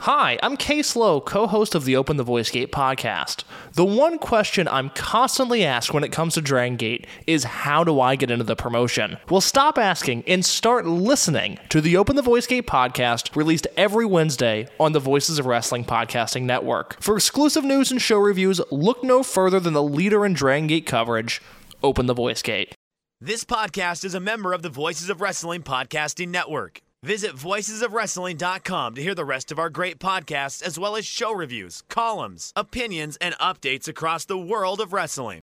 Hi, I'm Case Lowe, co-host of the Open the Voice Gate podcast. The one question I'm constantly asked when it comes to Dragon Gate is, how do I get into the promotion? Well, stop asking and start listening to the Open the Voice Gate podcast, released every Wednesday on the Voices of Wrestling podcasting network. For exclusive news and show reviews, look no further than the leader in Dragon Gate coverage, Open the Voice Gate. This podcast is a member of the Voices of Wrestling podcasting network. Visit voicesofwrestling.com to hear the rest of our great podcasts, as well as show reviews, columns, opinions, and updates across the world of wrestling.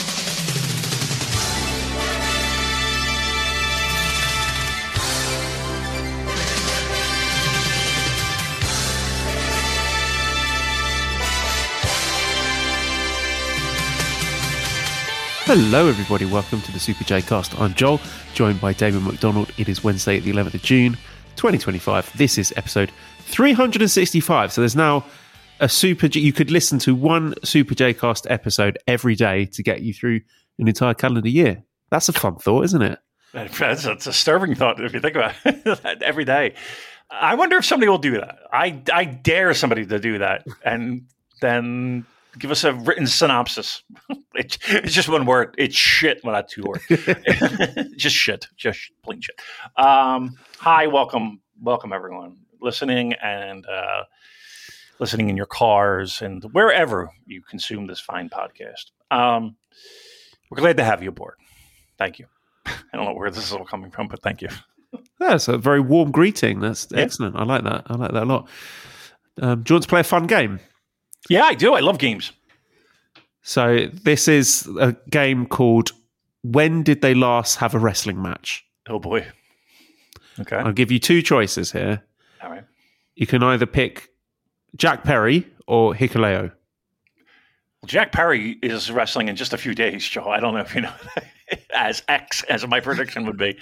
Hello everybody, welcome to the Super J Cast. I'm Joel, joined by Damon McDonald. It is Wednesday the 11th of June, 2025. This is episode 365. So there's now a Super J. You could listen to one Super J Cast episode every day to get you through an entire calendar year. That's a fun thought, isn't it? That's a disturbing thought if you think about it. Every day. I wonder if somebody will do that. I dare somebody to do that and then give us a written synopsis. It's just one word. It's shit. Well, not two words. Just shit. Just plain shit. Hi, welcome everyone listening and listening in your cars and wherever you consume this fine podcast. We're glad to have you aboard. Thank you. I don't know where this is all coming from, but thank you. That's a very warm greeting. That's excellent. I like that. I like that a lot. Do you want to play a fun game? Yeah, I do. I love games. So this is a game called When Did They Last Have a Wrestling Match? Oh, boy. Okay. I'll give you two choices here. All right. You can either pick Jack Perry or Hikuleo. Well, Jack Perry is wrestling in just a few days, Joe. I don't know if you know as my prediction would be.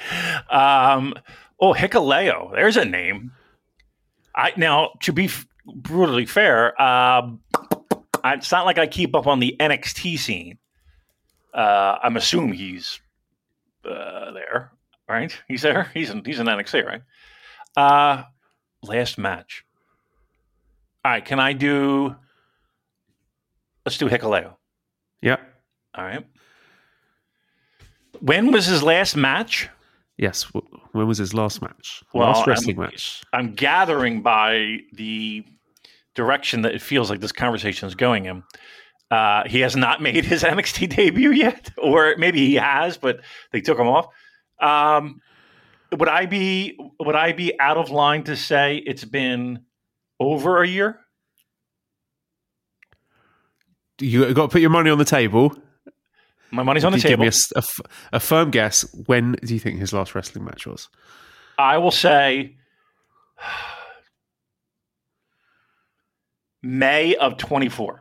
Hikuleo. There's a name. Now, to be brutally fair, it's not like I keep up on the NXT scene. I'm assuming he's there, right? He's there. He's in NXT, right? Last match. All right, can I do? Let's do Hikuleo. Yeah. All right. When was his last match? Yes. When was his last match? Well, last wrestling match. I'm gathering by the direction that it feels like this conversation is going in. He has not made his NXT debut yet, or maybe he has, but they took him off. Would I be out of line to say it's been over a year? You got to put your money on the table. My money's on the table. Give me a firm guess. When do you think his last wrestling match was? I will say May of 24.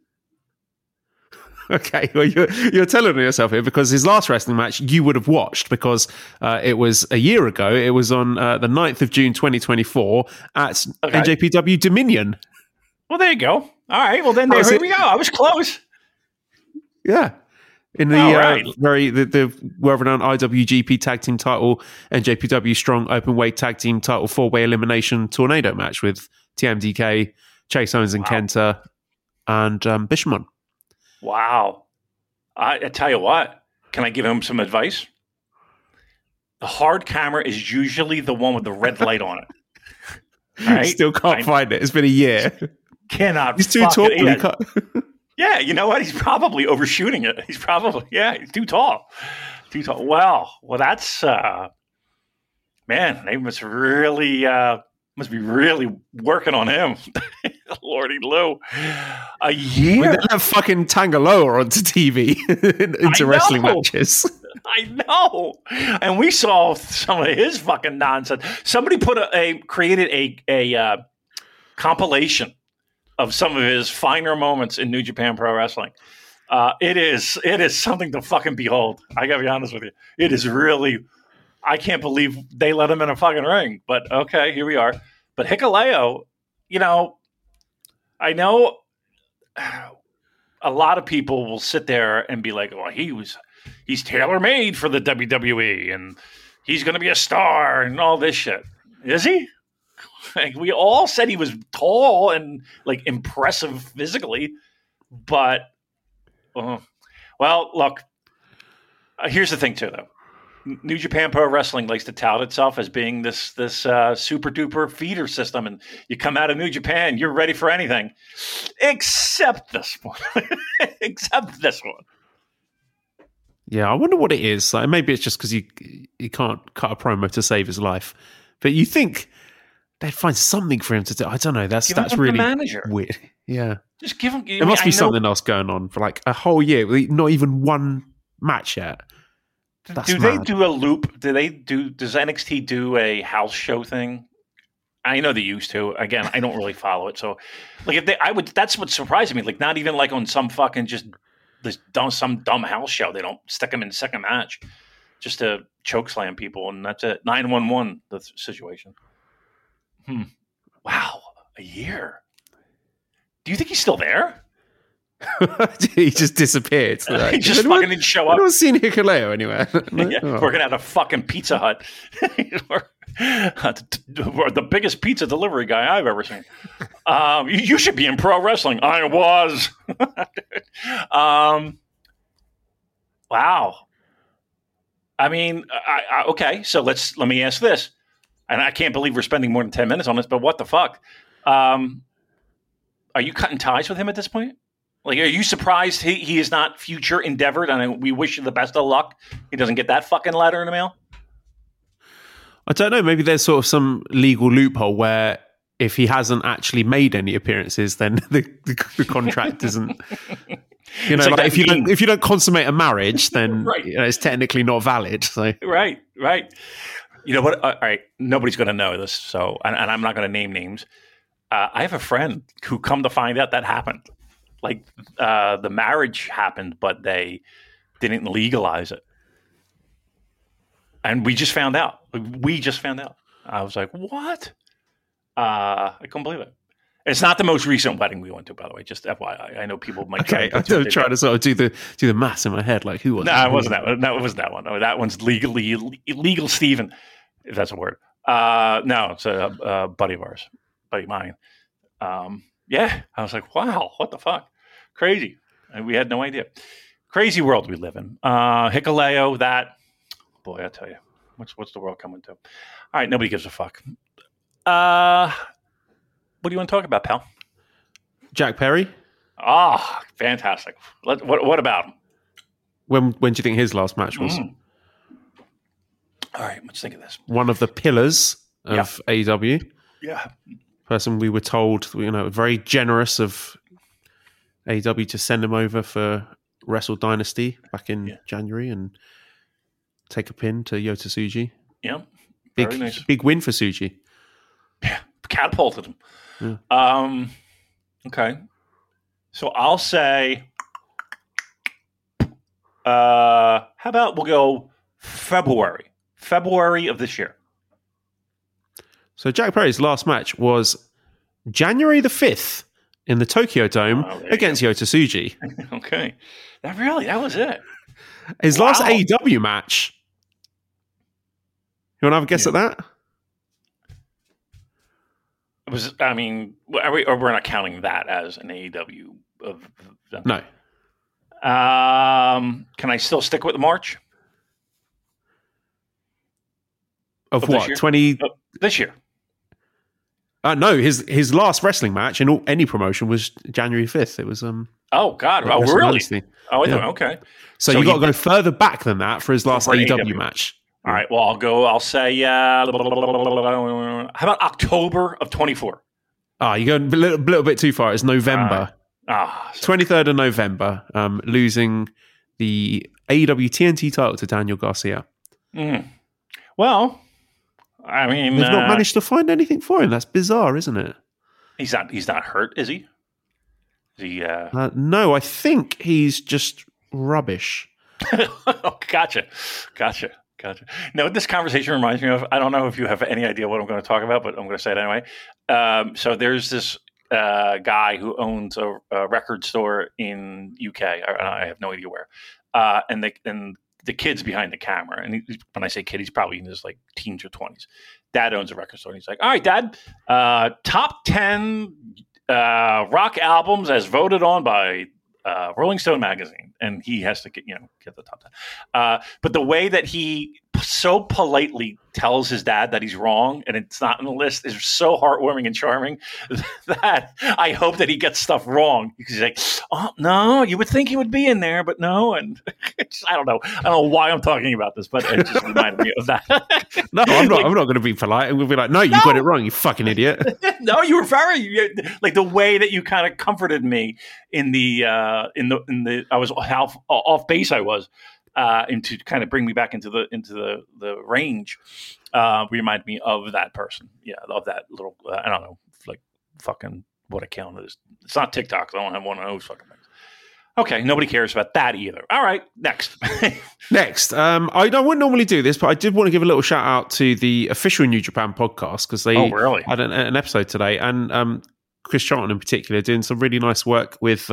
Okay, well, you're telling yourself here because his last wrestling match you would have watched because it was a year ago. It was on the 9th of June 2024 at NJPW Dominion. Well, there you go. All right. Well, then here we go. I was close. Yeah. In the the well-renowned IWGP Tag Team title, NJPW Strong Openweight Tag Team title 4-way elimination tornado match with TMDK, Chase Owens and Kenta, and Bishamon. Wow. I tell you what, can I give him some advice? The hard camera is usually the one with the red light on it. Right? Still can't find it. It's been a year. Cannot. He's too tall. Yeah, you know what? He's probably overshooting it. He's too tall. Too tall. Well, that's man, they must be really working on him. Lordy Lou. A year? We don't have fucking Tangaloa onto TV into wrestling matches. I know. And we saw some of his fucking nonsense. Somebody created a compilation of some of his finer moments in New Japan Pro Wrestling. It is something to fucking behold. I gotta be honest with you. It is really, I can't believe they let him in a fucking ring. But okay, here we are. But Hikuleo, I know a lot of people will sit there and be like, well, he's tailor-made for the WWE and he's going to be a star and all this shit. Is he? Like, we all said he was tall and like impressive physically, but well, look. Here's the thing, too, though. New Japan Pro Wrestling likes to tout itself as being this super duper feeder system, and you come out of New Japan, you're ready for anything, except this one. Except this one. Yeah, I wonder what it is. Like, maybe it's just because he can't cut a promo to save his life, but you think they'd find something for him to do. I don't know. That's really weird. Yeah, just give him. There must be something else going on for like a whole year. Not even one match yet. That's do mad. they do a loop? Does NXT do a house show thing? I know they used to. Again, I don't really follow it. So, like, that's what surprised me. Like, not even like on some fucking some dumb house show. They don't stick them in second match just to choke slam people, and that's it. 911 the situation. Wow, a year. Do you think he's still there? He just disappeared. Like, he just fucking didn't show up. I haven't seen Hikuleo anywhere. Working at a fucking Pizza Hut. The biggest pizza delivery guy I've ever seen. You should be in pro wrestling. I was. Wow. I mean, okay. So let me ask this, and I can't believe we're spending more than 10 minutes on this. But what the fuck? Are you cutting ties with him at this point? Like, are you surprised he is not future endeavored? And we wish you the best of luck. He doesn't get that fucking letter in the mail. I don't know. Maybe there's sort of some legal loophole where if he hasn't actually made any appearances, then the contract isn't. You know, like if you don't consummate a marriage, then right. It's technically not valid. So right. You know what? All right, nobody's going to know this, so and I'm not going to name names. I have a friend who, come to find out, that happened. Like, the marriage happened, but they didn't legalize it. And we just found out. I was like, what? I couldn't believe it. It's not the most recent wedding we went to, by the way. Just FYI. I know people might okay. I'm trying to sort of do the maths in my head. Like, who was? No, it wasn't that one. No, it wasn't that one. No, that one's illegal Steven, if that's a word. No, it's a buddy of ours, buddy of mine. Yeah, I was like, wow, what the fuck? Crazy. And we had no idea. Crazy world we live in. Hikuleo, that, boy, I tell you, what's the world coming to? All right, nobody gives a fuck. What do you want to talk about, pal? Jack Perry. Ah, fantastic. What about him? When do you think his last match was? All right, let's think of this. One of the pillars of AEW. Yeah. Person we were told, very generous of AEW to send him over for Wrestle Dynasty back in January and take a pin to Yota Tsuji. Yeah. Very nice. Big win for Tsuji. Yeah. Catapulted him. Yeah. Okay. So I'll say, how about we'll go February of this year. So Jack Perry's last match was January the 5th in the Tokyo Dome against Yota Tsuji. Okay. That was it. His last AEW match. You want to have a guess at that? It was, I mean, we're not counting that as an AEW of no. Can I still stick with March? Of what? 20 this year. No, his last wrestling match in any promotion was January 5th. It was oh God! Oh, really? Okay. So you got to go further back than that for his last AEW match. All right. Well, I'll say. How about October of 24? You're going a little bit too far. It's November. 23rd of November. Losing the AEW TNT title to Daniel Garcia. Well, I mean, they've not managed to find anything for him. That's bizarre, isn't it? He's not hurt, is he? Is he? No, I think he's just rubbish. Oh, gotcha. No, this conversation reminds me of, I don't know if you have any idea what I'm going to talk about, but I'm going to say it anyway. So there's this guy who owns a record store in UK. I have no idea where. And the kid's behind the camera. And when I say kid, he's probably in his like teens or 20s. Dad owns a record store. And he's like, all right, Dad, top 10 rock albums as voted on by Rolling Stone magazine. And he has to get the top 10. But the way that he so politely tells his dad that he's wrong and it's not on the list is so heartwarming and charming that I hope that he gets stuff wrong, because he's like, oh no, you would think he would be in there, but no. And I don't know why I'm talking about this, but it just reminded me of that. No, I'm not. I'm not going to be polite. We'll be like, no, you got it wrong, you fucking idiot. No, you were very like the way that you kind of comforted me in the I was how off base I was. And to kind of bring me back into the range, remind me of that person. Yeah, of that little, I don't know, like fucking what account it is. It's not TikTok. I don't have one of those fucking things. Okay, nobody cares about that either. All right, next. Next, I wouldn't normally do this, but I did want to give a little shout out to the official New Japan podcast, because they had an episode today, and Chris Charlton in particular doing some really nice work with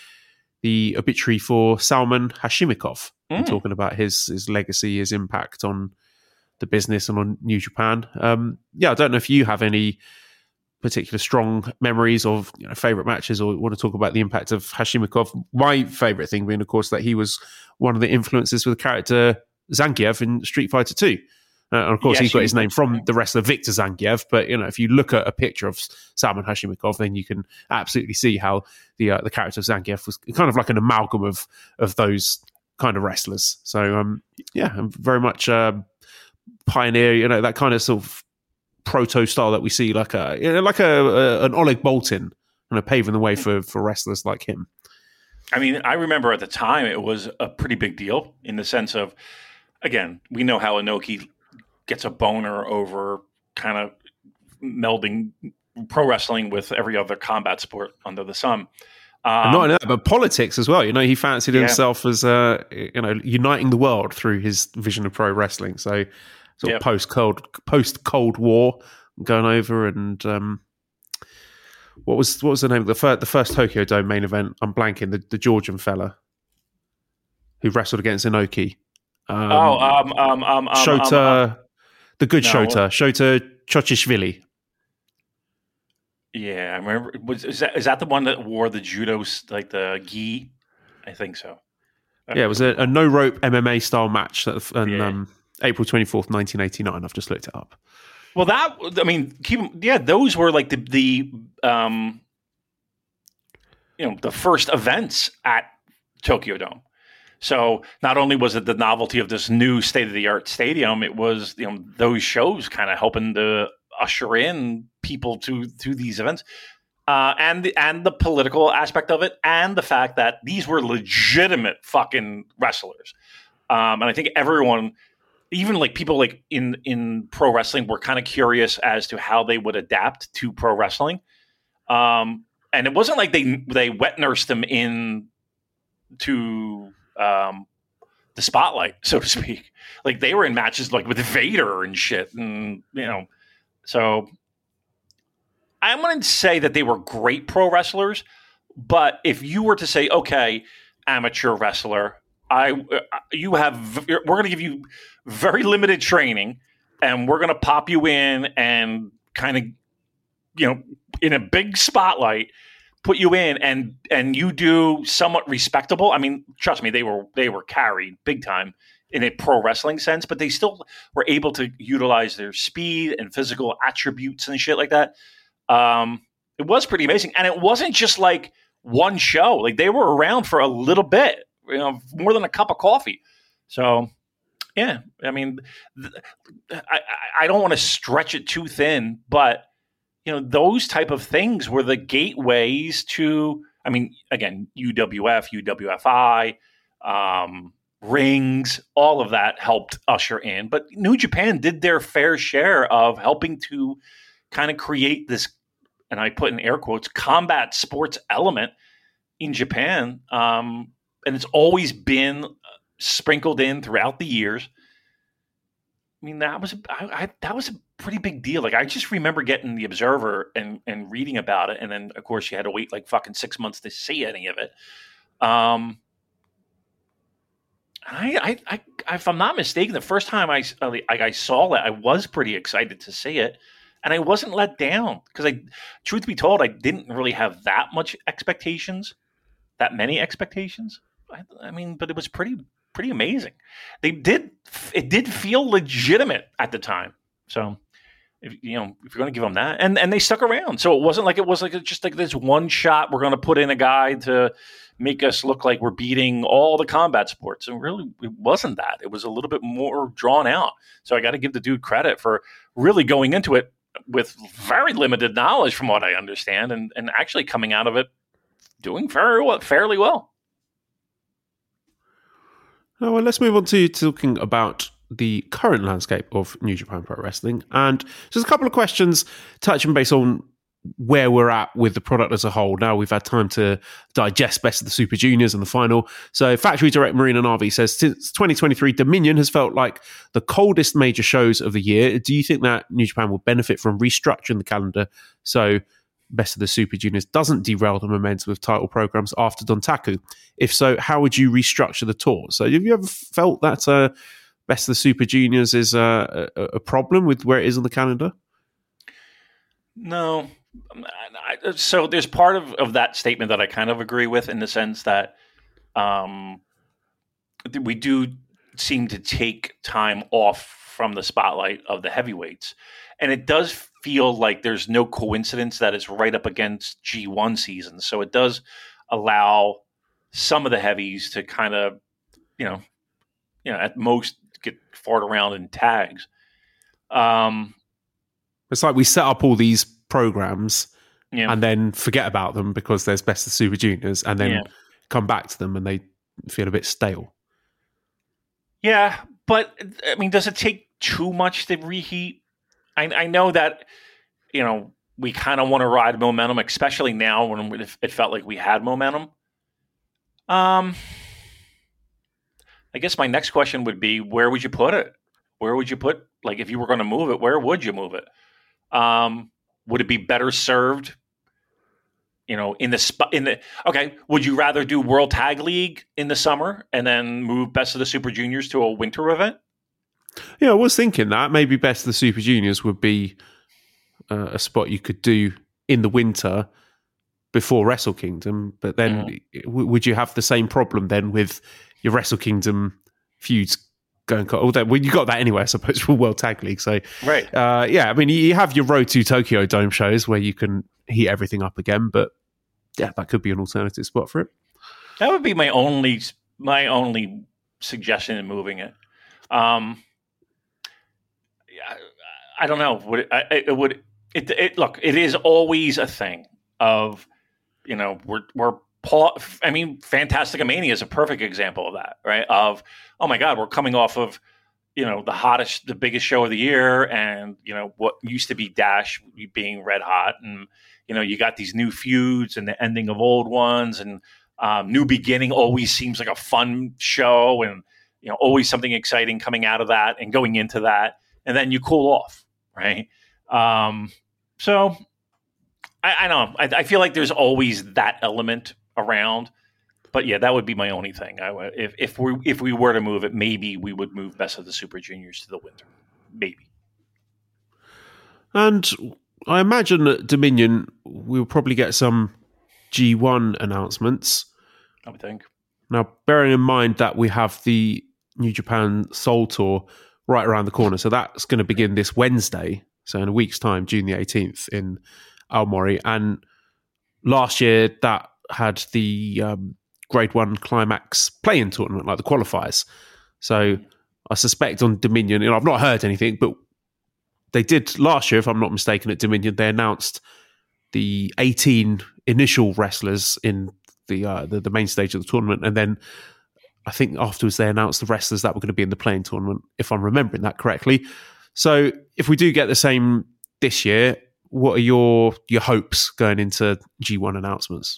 the obituary for Salman Hashimikov, talking about his legacy, his impact on the business and on New Japan. I don't know if you have any particular strong memories of favorite matches, or want to talk about the impact of Hashimikov. My favorite thing being, of course, that he was one of the influences for the character Zangief in Street Fighter 2. And of course, he got his name from the wrestler Victor Zangief. But if you look at a picture of Salman Hashimikov, then you can absolutely see how the character of Zangief was kind of like an amalgam of those kind of wrestlers. So I'm very much pioneer. That kind of sort of proto style that we see, like an Oleg Boltin, paving the way for wrestlers like him. I mean, I remember at the time it was a pretty big deal in the sense of, again, we know how Inoki gets a boner over kind of melding pro wrestling with every other combat sport under the sun. Not only that, but politics as well. He fancied himself as uniting the world through his vision of pro wrestling. So sort of post Cold War going over, and what was the name of the first Tokyo Dome main event? I'm blanking. The Georgian fella who wrestled against Inoki. Shota. The good Shota Chochishvili. Yeah, I remember. Is that the one that wore the judo, like the gi? I think so. Yeah, it was a no rope MMA style match on April 24th, 1989. I've just looked it up. Well, those were like the first events at Tokyo Dome. So not only was it the novelty of this new state-of-the-art stadium, it was those shows kind of helping to usher in people to these events, and the political aspect of it, and the fact that these were legitimate fucking wrestlers. And I think everyone, even like people like in pro wrestling, were kind of curious as to how they would adapt to pro wrestling. And it wasn't like they wet nursed them in to the spotlight, so to speak. Like they were in matches like with Vader and shit, and so I wouldn't say that they were great pro wrestlers, but if you were to say, okay, amateur wrestler, we're going to give you very limited training, and we're going to pop you in and kind of in a big spotlight, put you in, and you do somewhat respectable. I mean, trust me, they were carried big time in a pro wrestling sense, but they still were able to utilize their speed and physical attributes and shit like that. It was pretty amazing, and it wasn't just like one show. Like they were around for a little bit, more than a cup of coffee. So, yeah, I mean, I don't want to stretch it too thin, but those type of things were the gateways to, I mean, again, UWF, UWFI, rings, all of that helped usher in. But New Japan did their fair share of helping to kind of create this, and I put in air quotes, combat sports element in Japan. And it's always been sprinkled in throughout the years. I mean, that was a pretty big deal. Like, I just remember getting the Observer and reading about it, and then of course you had to wait like fucking 6 months to see any of it. If I'm not mistaken, the first time I saw it, I was pretty excited to see it, and I wasn't let down because truth be told, I didn't really have that many expectations. I mean, but it was pretty amazing. It did feel legitimate at the time. So, if you're going to give them that, and they stuck around, so it wasn't like just like this one shot. We're going to put in a guy to make us look like we're beating all the combat sports. And really, it wasn't that. It was a little bit more drawn out. So I got to give the dude credit for really going into it with very limited knowledge from what I understand and actually coming out of it doing fairly well. Oh, well, let's move on to talking about the current landscape of New Japan Pro Wrestling. And just a couple of questions touching base on where we're at with the product as a whole. Now we've had time to digest Best of the Super Juniors and the final. So Factory Direct Marina Navi says, since 2023, Dominion has felt like the coldest major shows of the year. Do you think that New Japan will benefit from restructuring the calendar so Best of the Super Juniors doesn't derail the momentum of title programs after Dontaku? If so, how would you restructure the tour? So have you ever felt that Best of the Super Juniors is a problem with where it is on the calendar? No. So there's part of that statement that I kind of agree with, in the sense that we do seem to take time off from the spotlight of the heavyweights. And it does feel like there's no coincidence that it's right up against G1 season. So it does allow some of the heavies to kind of, at most get fought around in tags. It's like we set up all these programs Yeah. and then forget about them because there's Best of Super Juniors, and then come back to them and they feel a bit stale. Yeah, but I mean, does it take too much to reheat? I know that, we kind of want to ride momentum, especially now when it felt like we had momentum. I guess my next question would be, where would you put it? Where would you put, like, if you were going to move it, where would you move it? Would it be better served, would you rather do World Tag League in the summer and then move Best of the Super Juniors to a winter event? Yeah, I was thinking that maybe Best of the Super Juniors would be a spot you could do in the winter before Wrestle Kingdom, but then would you have the same problem then with your Wrestle Kingdom feuds going? Well, you got that anyway, I suppose, for World Tag League. So, right. I mean, you have your Road to Tokyo Dome shows where you can heat everything up again, but yeah, that could be an alternative spot for it. That would be my only suggestion in moving it. I don't know. Look, it is always a thing of, Fantastica Mania is a perfect example of that, right? Of, oh my God, we're coming off of, the biggest show of the year, and, what used to be Dash being red hot, and, you got these new feuds and the ending of old ones, and New Beginning always seems like a fun show, and, always something exciting coming out of that and going into that, and then you cool off, right? So I don't know. I feel like there's always that element around, but yeah, that would be my only thing. If we were to move it, maybe we would move Best of the Super Juniors to the winter, maybe. And I imagine that Dominion will probably get some G1 announcements. I would think. Now, bearing in mind that we have the New Japan Soul Tour right around the corner, so that's going to begin this Wednesday, so in a week's time, June the 18th in Aomori. And last year that had the Grade 1 Climax play-in tournament, like the qualifiers. So I suspect on Dominion, I've not heard anything, but they did last year, if I'm not mistaken, at Dominion, they announced the 18 initial wrestlers in the main stage of the tournament, and then I think afterwards they announced the wrestlers that were going to be in the play-in tournament, if I'm remembering that correctly. So if we do get the same this year, what are your hopes going into G1 announcements?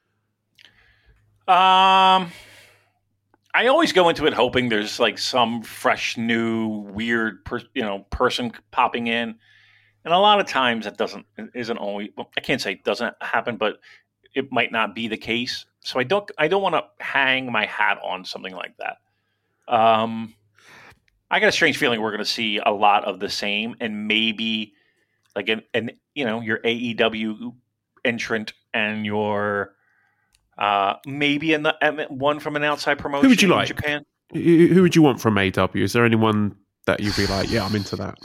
I always go into it hoping there's like some fresh, new, weird, person popping in, and a lot of times that isn't always. Well, I can't say it doesn't happen, but it might not be the case. So I don't want to hang my hat on something like that. I got a strange feeling we're going to see a lot of the same, and maybe like your AEW entrant and your maybe one from an outside promotion. Who would you in like? Japan? Who would you want from AEW? Is there anyone that you'd be like, yeah, I'm into that?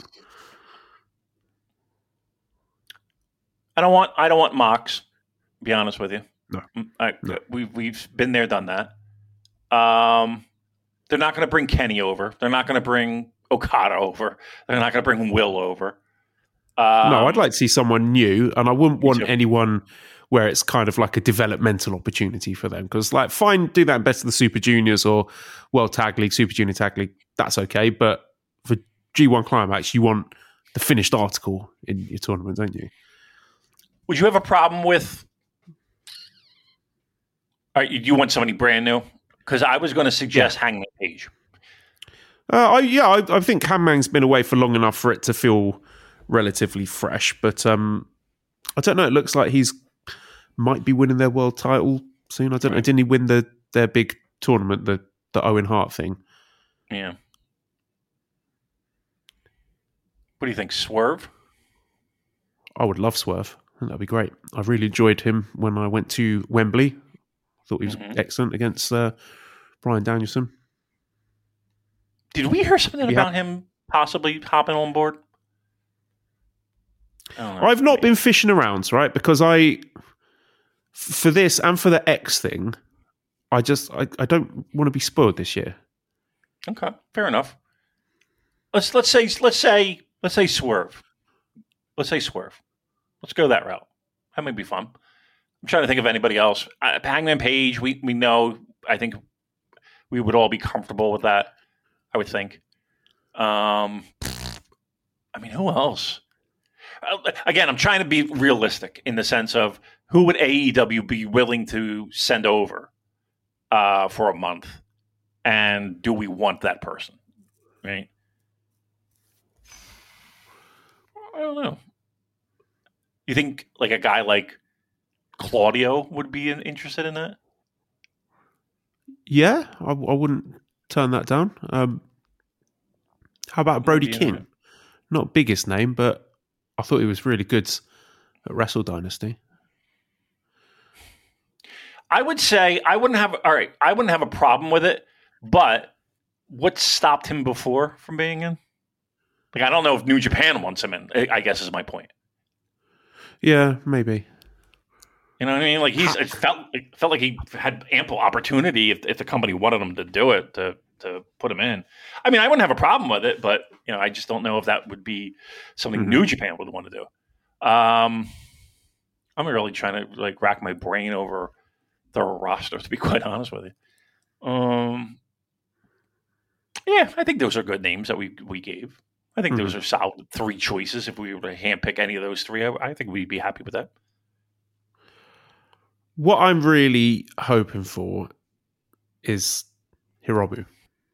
I don't want Mox. To be honest with you, No. We've been there, done that. They're not going to bring Kenny over. They're not going to bring Okada over. They're not going to bring Will over. No, I'd like to see someone new, and I wouldn't want anyone where it's kind of like a developmental opportunity for them. Because, like, fine, do that in Best of the Super Juniors or World Tag League, Super Junior Tag League, that's okay. But for G1 Climax, you want the finished article in your tournament, don't you? Would you have a problem with... you want somebody brand new? Because I was going to suggest Hangman Page. I think Hangman's been away for long enough for it to feel relatively fresh. But I don't know. It looks like he's might be winning their world title soon. I don't know. Didn't he win their big tournament, the Owen Hart thing? Yeah. What do you think, Swerve? I would love Swerve. I think that'd be great. I really enjoyed him when I went to Wembley. Thought he was excellent against Bryan Danielson. Did we hear something about him possibly hopping on board? I've not been fishing around, right? Because for this and for the X thing, I don't want to be spoiled this year. Okay, fair enough. Let's say Swerve. Let's say Swerve. Let's go that route. That might be fun. I'm trying to think of anybody else. Hangman Page, we know. I think we would all be comfortable with that. I would think. I mean, who else? Again, I'm trying to be realistic in the sense of who would AEW be willing to send over for a month, and do we want that person? Right? I don't know. You think like a guy like Claudio would be interested in that? Yeah, I wouldn't turn that down. How about Brody King? Not biggest name, but I thought he was really good at Wrestle Dynasty. I would say I wouldn't have a problem with it, but what stopped him before from being in? Like, I don't know if New Japan wants him in, I guess is my point. Yeah, maybe. You know what I mean? Like it felt like he had ample opportunity if the company wanted him to do it to put him in. I mean, I wouldn't have a problem with it, but I just don't know if that would be something New Japan would want to do. I'm really trying to like rack my brain over the roster, to be quite honest with you. Yeah, I think those are good names that we gave. I think those are solid 3 choices. If we were to handpick any of those 3, I think we'd be happy with that. What I'm really hoping for is Hiromu.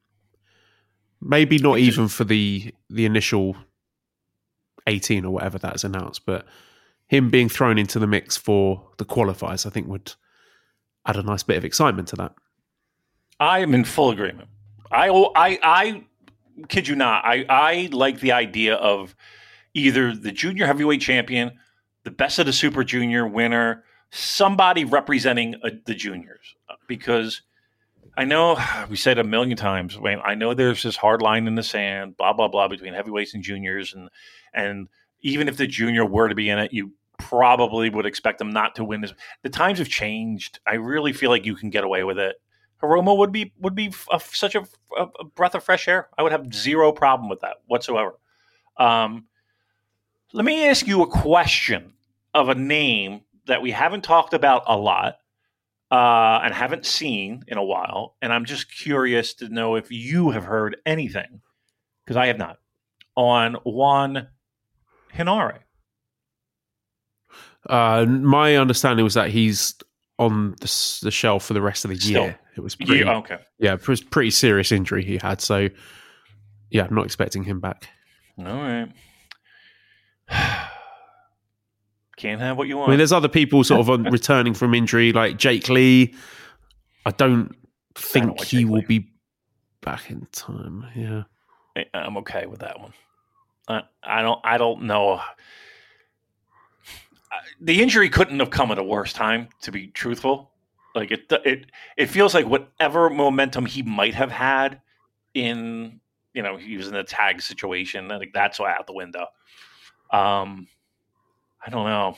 Maybe not even for the initial 18 or whatever that's announced, but him being thrown into the mix for the qualifiers, I think would add a nice bit of excitement to that. I am in full agreement. I kid you not. I like the idea of either the junior heavyweight champion, the best of the Super Junior winner, somebody representing the juniors, because I know we said a million times. I know there's this hard line in the sand, blah blah blah, between heavyweights and juniors, and even if the junior were to be in it, you probably would expect them not to win this. The times have changed. I really feel like you can get away with it. Hiromu would be such a breath of fresh air. I would have zero problem with that whatsoever. Let me ask you a question of a name that we haven't talked about a lot and haven't seen in a while, and I'm just curious to know if you have heard anything, because I have not, on Juan Henare. My understanding was that he's on the shelf for the rest of the year. It was pretty, it was pretty serious injury he had, so yeah, I'm not expecting him back. All right. Can't have what you want. I mean, there's other people sort of returning from injury, like Jake Lee. I don't think he will be back in time. Yeah, I'm okay with that one. I don't know. The injury couldn't have come at a worse time, to be truthful. Like it feels like whatever momentum he might have had in, he was in a tag situation. I think that's out the window. I don't know.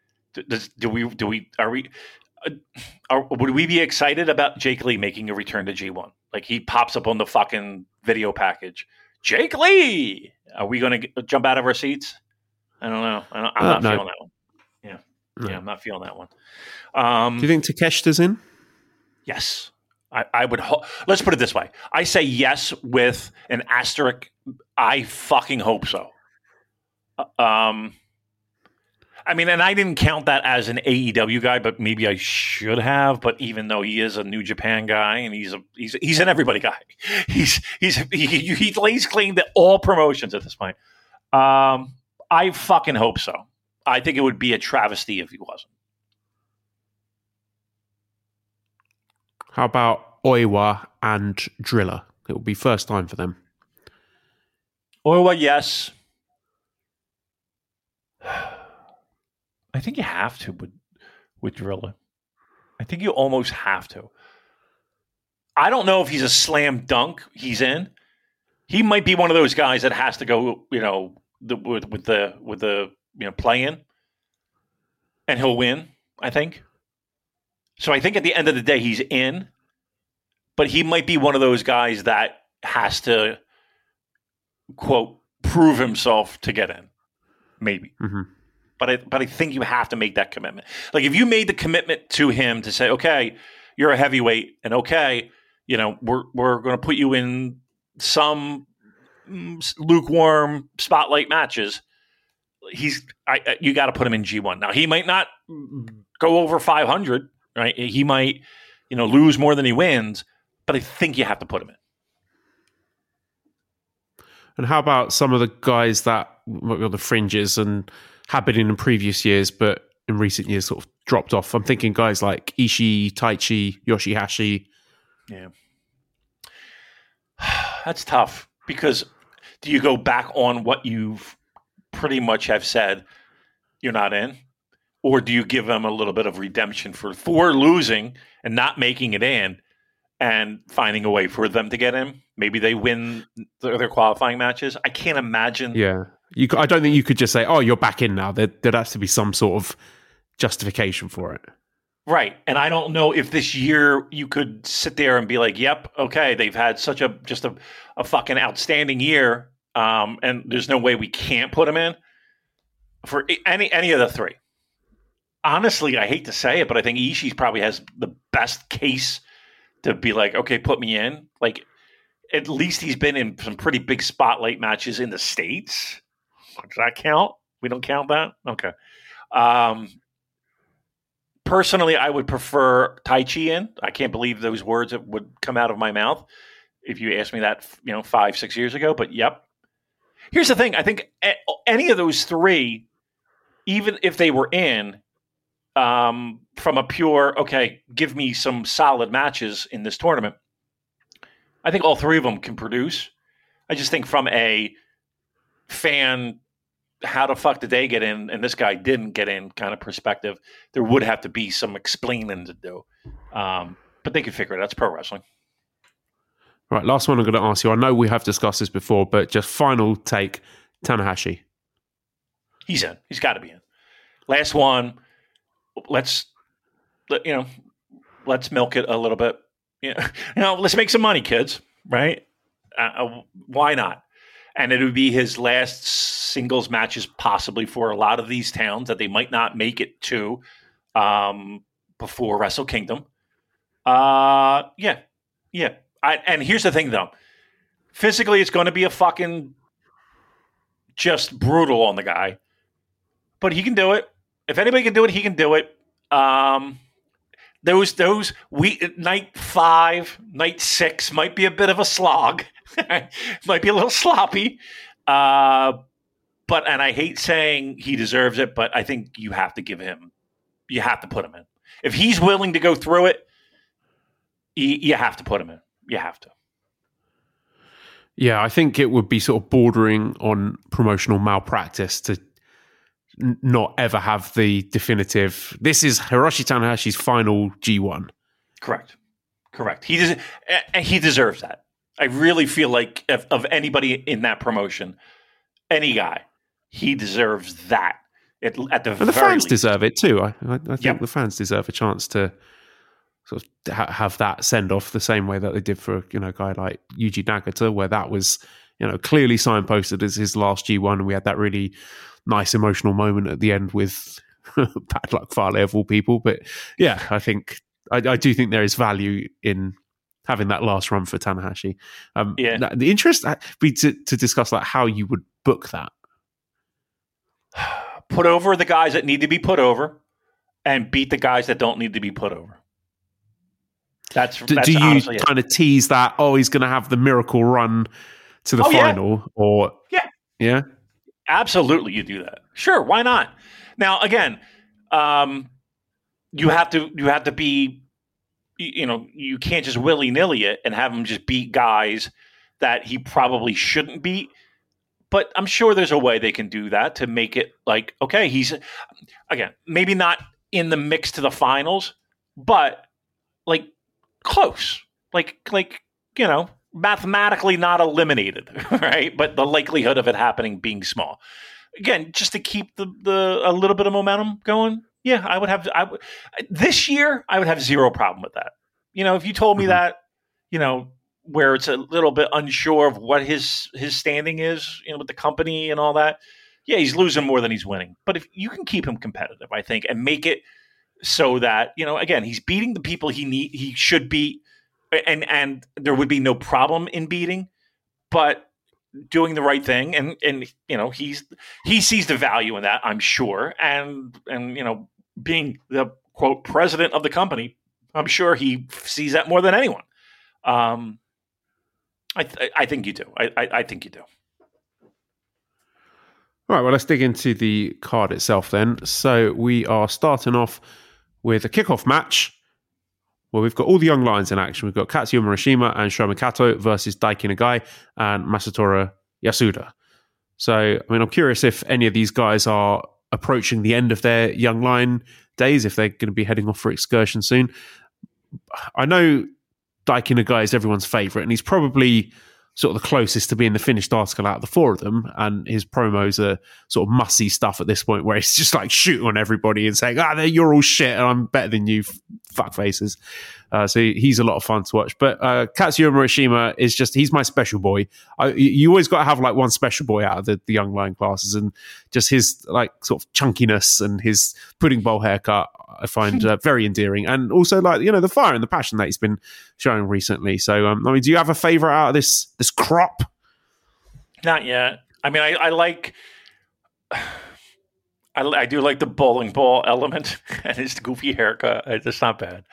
Would we be excited about Jake Lee making a return to G1? Like he pops up on the fucking video package. Jake Lee! Are we going to jump out of our seats? I don't know. I'm not feeling that one. Yeah. No. Yeah, I'm not feeling that one. Do you think Takeshita's in? Yes. I would. Let's put it this way. I say yes with an asterisk. I fucking hope so. And I didn't count that as an AEW guy, but maybe I should have. But even though he is a New Japan guy and he's an everybody guy, he lays claim to all promotions at this point. I fucking hope so. I think it would be a travesty if he wasn't. How about Oiwa and Driller? It will be first time for them. Oiwa, yes. I think you have to with Driller. I think you almost have to. I don't know if he's a slam dunk. He's in. He might be one of those guys that has to go, with the play-in, and he'll win. I think. So I think at the end of the day, he's in, but he might be one of those guys that has to, quote, prove himself to get in. Maybe. Mm-hmm. But I think you have to make that commitment. Like if you made the commitment to him to say, okay, you're a heavyweight, and okay, we're going to put you in some lukewarm spotlight matches. You got to put him in G1. Now he might not go over 500. Right, he might, lose more than he wins, but I think you have to put him in. And how about some of the guys that might be on the fringes and have been in previous years, but in recent years sort of dropped off? I'm thinking guys like Ishii, Taichi, Yoshihashi. Yeah, that's tough because do you go back on what you've pretty much have said you're not in? Or do you give them a little bit of redemption for losing and not making it in and finding a way for them to get in? Maybe they win their qualifying matches. I can't imagine. Yeah. I don't think you could just say, oh, you're back in now. There has to be some sort of justification for it. Right. And I don't know if this year you could sit there and be like, yep, okay, they've had such a fucking outstanding year. And there's no way we can't put them in for any of the three. Honestly, I hate to say it, but I think Ishii probably has the best case to be like, okay, put me in. Like, at least he's been in some pretty big spotlight matches in the States. Does that count? We don't count that? Okay. Personally, I would prefer Taichi in. I can't believe those words that would come out of my mouth if you asked me that, 5-6 years ago. But yep. Here's the thing. I think any of those three, even if they were in, from a pure, okay, give me some solid matches in this tournament, I think all three of them can produce. I just think from a fan, how the fuck did they get in and this guy didn't get in kind of perspective, there would have to be some explaining to do. But they could figure it out. It's pro wrestling. Right, last one I'm going to ask you. I know we have discussed this before, but just final take, Tanahashi. He's in. He's got to be in. Last one. Let's milk it a little bit. Let's make some money, kids. Right? Why not? And it would be his last singles matches, possibly for a lot of these towns that they might not make it to before Wrestle Kingdom. Yeah. And here's the thing, though. Physically, it's going to be a fucking just brutal on the guy, but he can do it. If anybody can do it, he can do it. Night 5, night 6 might be a bit of a slog, might be a little sloppy. And I hate saying he deserves it, but I think you have to put him in. If he's willing to go through it, you have to put him in. You have to. Yeah, I think it would be sort of bordering on promotional malpractice to not ever have the definitive. This is Hiroshi Tanahashi's final G1. Correct. He deserves that. I really feel like of anybody in that promotion, any guy, he deserves that. At the and the very fans least. deserve it too. I think Yep. the fans deserve a chance to sort of have that send off the same way that they did for a guy like Yuji Nagata, where that was clearly signposted as his last G1, and we had that really nice emotional moment at the end with Bad Luck Fale of all people. But yeah, I think I do think there is value in having that last run for Tanahashi. The interest would be to discuss like how you would book that. Put over the guys that need to be put over, and beat the guys that don't need to be put over. Do you kind of tease that? Oh, he's going to have the miracle run to the final, or yeah, absolutely, you do that. Sure, why not? Now, again, you have to be, you can't just willy nilly it and have him just beat guys that he probably shouldn't beat. But I'm sure there's a way they can do that to make it like, okay, he's, again, maybe not in the mix to the finals, but like close, like mathematically not eliminated, right? But the likelihood of it happening being small. Again, just to keep the a little bit of momentum going. Yeah, this year I would have zero problem with that. If you told me that, where it's a little bit unsure of what his standing is, with the company and all that. Yeah, he's losing more than he's winning. But if you can keep him competitive, I think, and make it so that, again, he's beating the people he should beat, and there would be no problem in beating, but doing the right thing, and he sees the value in that, I'm sure, and being the quote president of the company, I'm sure he sees that more than anyone. I think you do. I think you do. All right, well, let's dig into the card itself then. So we are starting off with a kickoff match where we've got all the young lions in action. We've got Katsuya Murashima and Shomi Kato versus Daiki Nagai and Masatora Yasuda. So, I'm curious if any of these guys are approaching the end of their young lion days, if they're going to be heading off for excursion soon. I know Daiki Nagai is everyone's favourite, and he's probably sort of the closest to being the finished article out of the four of them, and his promos are sort of mussy stuff at this point where he's just like shooting on everybody and saying, you're all shit and I'm better than you, fuckfaces. So he's a lot of fun to watch. But Katsuya Murashima is he's my special boy. You always got to have like one special boy out of the young lion classes, and just his like sort of chunkiness and his pudding bowl haircut I find very endearing, and also like the fire and the passion that he's been showing recently. So do you have a favourite out of this crop? Not yet. I like. I do like the bowling ball element and his goofy haircut. It's not bad.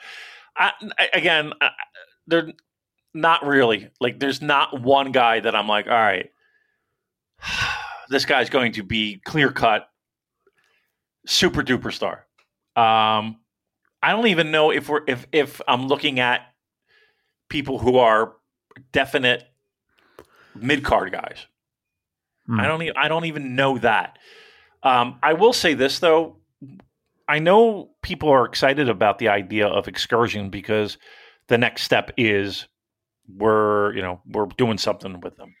They're not really like. There's not one guy that I'm like, all right, this guy's going to be clear cut, super duper star. I don't even know if I'm looking at people who are definite mid card guys. I don't even know that. I will say this though. I know people are excited about the idea of excursion because the next step is we're doing something with them.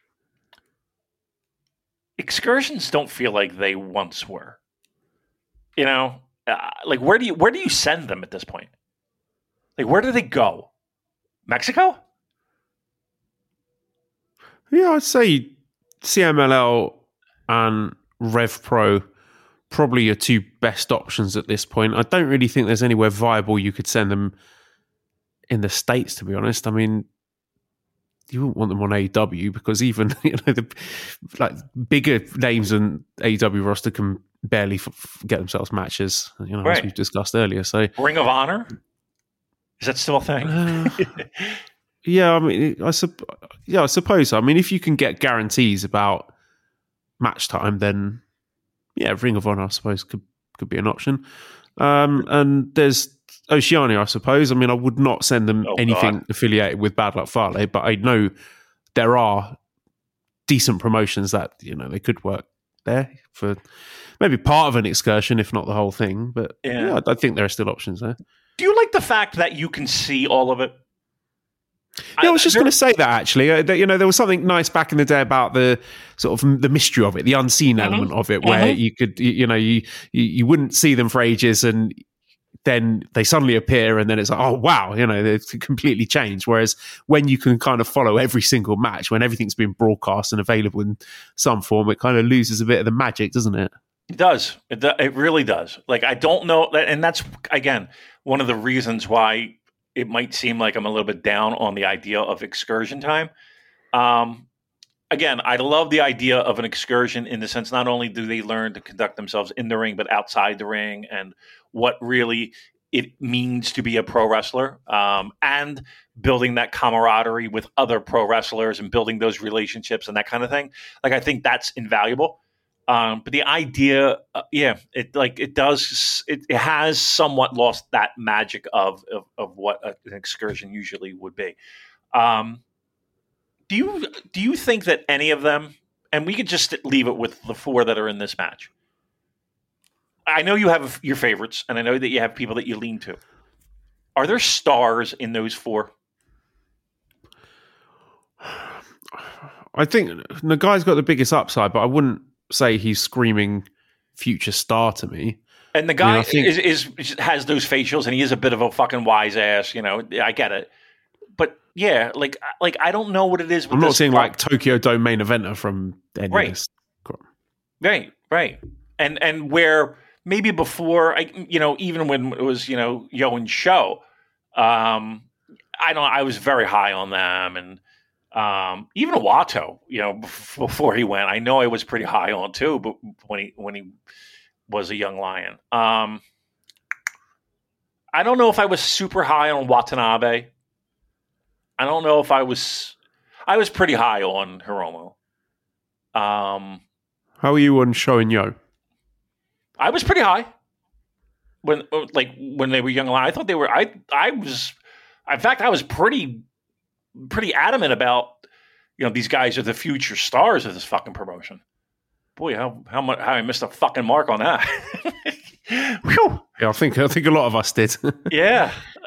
Excursions don't feel like they once were. Like where do you send them at this point? Like where do they go? Mexico? Yeah, I'd say CMLL and Rev Pro probably your two best options at this point. I don't really think there's anywhere viable you could send them in the States, to be honest. You wouldn't want them on AEW because even the bigger names than AEW roster can barely get themselves matches, right, as we've discussed earlier. So Ring of Honor, is that still a thing? Yeah, I suppose so. If you can get guarantees about match time, then yeah, Ring of Honor, I suppose, could be an option. And there's Oceania, I suppose. I would not send them anything affiliated with Bad Luck Fale, but I know there are decent promotions that they could work there for maybe part of an excursion, if not the whole thing. But yeah, I think there are still options there. Do you like the fact that you can see all of it? Yeah, I was just going to say that actually. There was something nice back in the day about the sort of the mystery of it, the unseen element of it, where you could, you wouldn't see them for ages, and then they suddenly appear, and then it's like, oh wow, they've completely changed. Whereas when you can kind of follow every single match, when everything's been broadcast and available in some form, it kind of loses a bit of the magic, doesn't it? It does. It really does. Like, I don't know, and that's again one of the reasons why it might seem like I'm a little bit down on the idea of excursion time. Again, I love the idea of an excursion in the sense not only do they learn to conduct themselves in the ring, but outside the ring, and what really it means to be a pro wrestler, and building that camaraderie with other pro wrestlers and building those relationships and that kind of thing. Like, I think that's invaluable. But the idea, it has somewhat lost that magic of what an excursion usually would be. Do you think that any of them, and we could just leave it with the four that are in this match? I know you have your favorites, and I know that you have people that you lean to. Are there stars in those four? I think Nagai's got the biggest upside, but I wouldn't say he's screaming future star to me. And the guy has those facials, and he is a bit of a fucking wise ass. I get it, but yeah, like I don't know what it is. I'm not seeing like Tokyo Dome main eventer from any of this. Right, and where maybe before, even when it was Yo and Show, I was very high on them, and even Wato, before he went, I know I was pretty high on too, but when he was a young lion. I don't know if I was super high on Watanabe. I don't know if I was pretty high on Hiromu. How are you on Show and Yo? I was pretty high when they were young lion. I thought they were. I was. In fact, I was pretty adamant about, these guys are the future stars of this fucking promotion. Boy, how I missed a fucking mark on that. Whew. Yeah, I think a lot of us did. Yeah.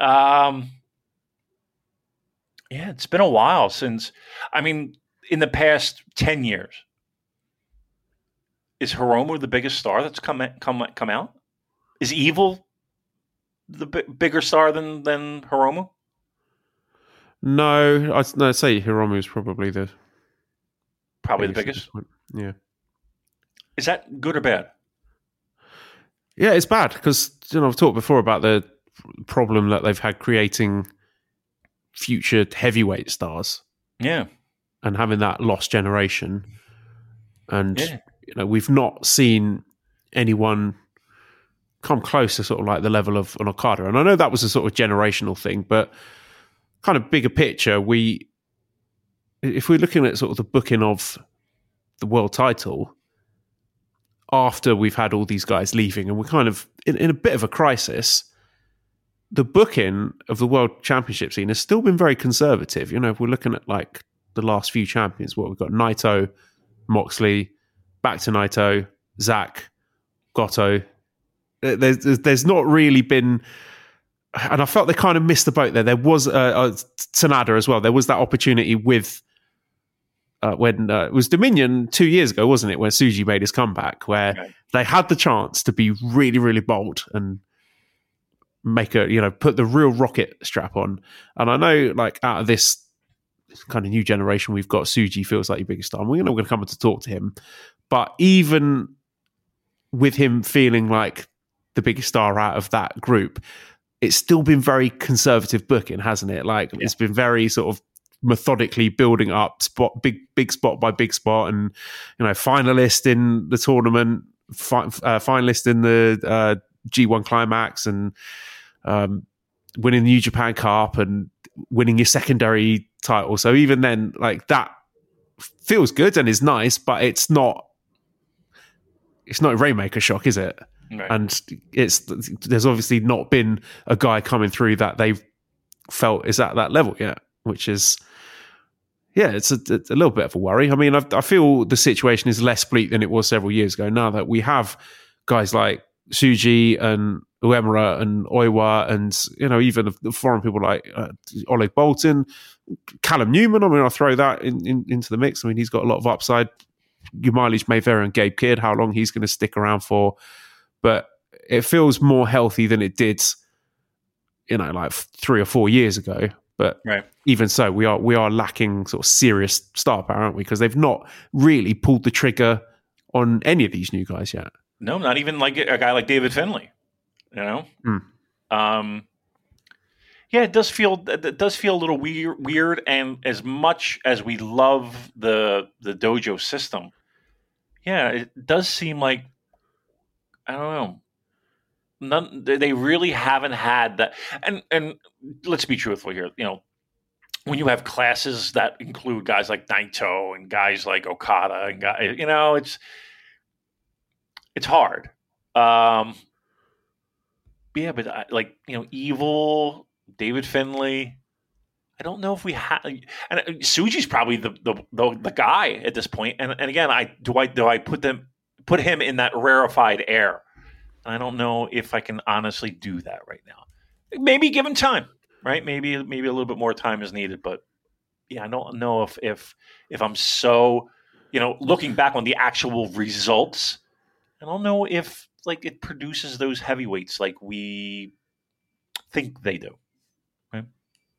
Yeah, it's been a while since, in the past 10 years, is Hiromu the biggest star that's come out? Is Evil the bigger star than Hiromu? No, I'd say Hiromu is probably the biggest. Yeah. Is that good or bad? Yeah, it's bad because I've talked before about the problem that they've had creating future heavyweight stars. Yeah, and having that lost generation, and we've not seen anyone come close to sort of like the level of an Okada. And I know that was a sort of generational thing, but kind of bigger picture, if we're looking at sort of the booking of the world title after we've had all these guys leaving, and we're kind of in a bit of a crisis, the booking of the world championship scene has still been very conservative. If we're looking at like the last few champions, we've got Naito, Moxley, back to Naito, Zack, Goto. There's not really been, and I felt they kind of missed the boat there. There was Sanada as well. There was that opportunity with when it was Dominion 2 years ago, wasn't it? Where Tsuji made his comeback, where they had the chance to be really, really bold and make put the real rocket strap on. And I know, like, out of this kind of new generation, we've got Tsuji feels like your biggest star. We're going to come to talk to him, but even with him feeling like the biggest star out of that group, it's still been very conservative booking, hasn't it? Like, it's been very sort of methodically building up big spot by big spot, and finalist in the tournament, finalist in the G1 Climax, and winning the New Japan Cup and winning your secondary title. So even then, like, that feels good and is nice, but it's not a Rainmaker shock, is it? Right. And there's obviously not been a guy coming through that they've felt is at that level yet, which is, yeah, it's a little bit of a worry. I mean, I feel the situation is less bleak than it was several years ago. Now that we have guys like Suji and Uemura and Oiwa, and even the foreign people like Oleg Bolton, Callum Newman. I mean, I'll throw that into the mix. I mean, he's got a lot of upside. Jumalic Mayvera and Gabe Kidd, how long he's going to stick around for, but it feels more healthy than it did, like 3 or 4 years ago. But even so, we are lacking sort of serious star power, aren't we? Because they've not really pulled the trigger on any of these new guys yet. No, not even like a guy like David Finley. Yeah, it does feel a little weird. And as much as we love the dojo system, it does seem like, I don't know. They really haven't had that. And let's be truthful here. When you have classes that include guys like Naito and guys like Okada and guys, it's hard. But Evil, David Finley. I don't know if we have. And Suji's probably the guy at this point. And again, do I put him in that rarefied air? I don't know if I can honestly do that right now. Maybe given time, right? Maybe a little bit more time is needed. But I don't know if I'm so, looking back on the actual results, I don't know if it produces those heavyweights like we think they do. Right?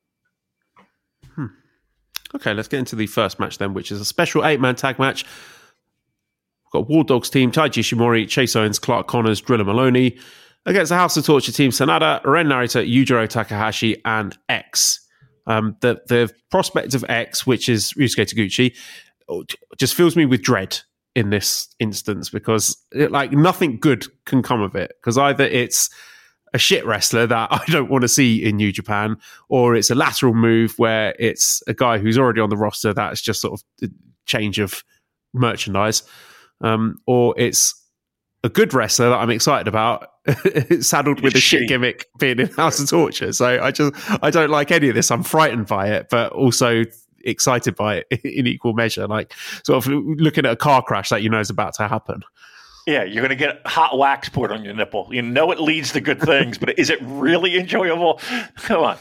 Okay, let's get into the first match then, which is a special 8-man tag match. We've got War Dogs team, Taiji Ishimori, Chase Owens, Clark Connors, Driller Maloney, against the House of Torture team, Sanada, Ren Narita, Yujiro Takahashi, and X. The prospect of X, which is Ryusuke Taguchi, just fills me with dread in this instance, because nothing good can come of it, because either it's a shit wrestler that I don't want to see in New Japan, or it's a lateral move where it's a guy who's already on the roster that's just sort of a change of merchandise, or it's a good wrestler that I'm excited about saddled with a shit gimmick being in House of Torture. So I don't like any of this. I'm frightened by it, but also excited by it in equal measure, sort of looking at a car crash that is about to happen. Yeah, you're going to get hot wax poured on your nipple. It leads to good things, but is it really enjoyable? Come on.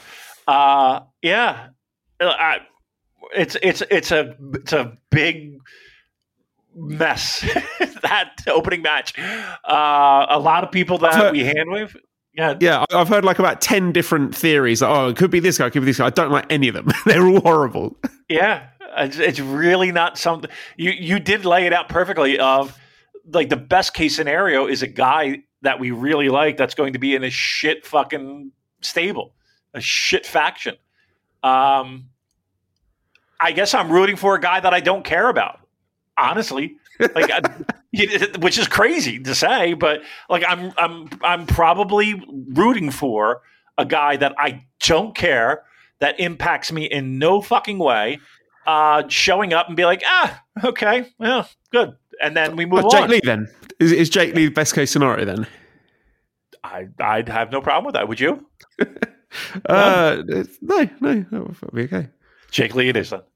It's a big mess, that opening match. A lot of people that we hand wave. Yeah, I've heard about 10 different theories. It could be this guy, it could be this guy. I don't like any of them. They're all horrible. Yeah, it's really not something. You did lay it out perfectly of, the best case scenario is a guy that we really like that's going to be in a shit fucking stable, a shit faction. I guess I'm rooting for a guy that I don't care about, honestly. Which is crazy to say, but I'm probably rooting for a guy that I don't care, that impacts me in no fucking way, showing up and be like, okay, well, good. And then we move on. Jake Lee then? Is Jake Lee the best case scenario then? I'd have no problem with that. Would you? No, that'll be okay. Jake Lee it is then.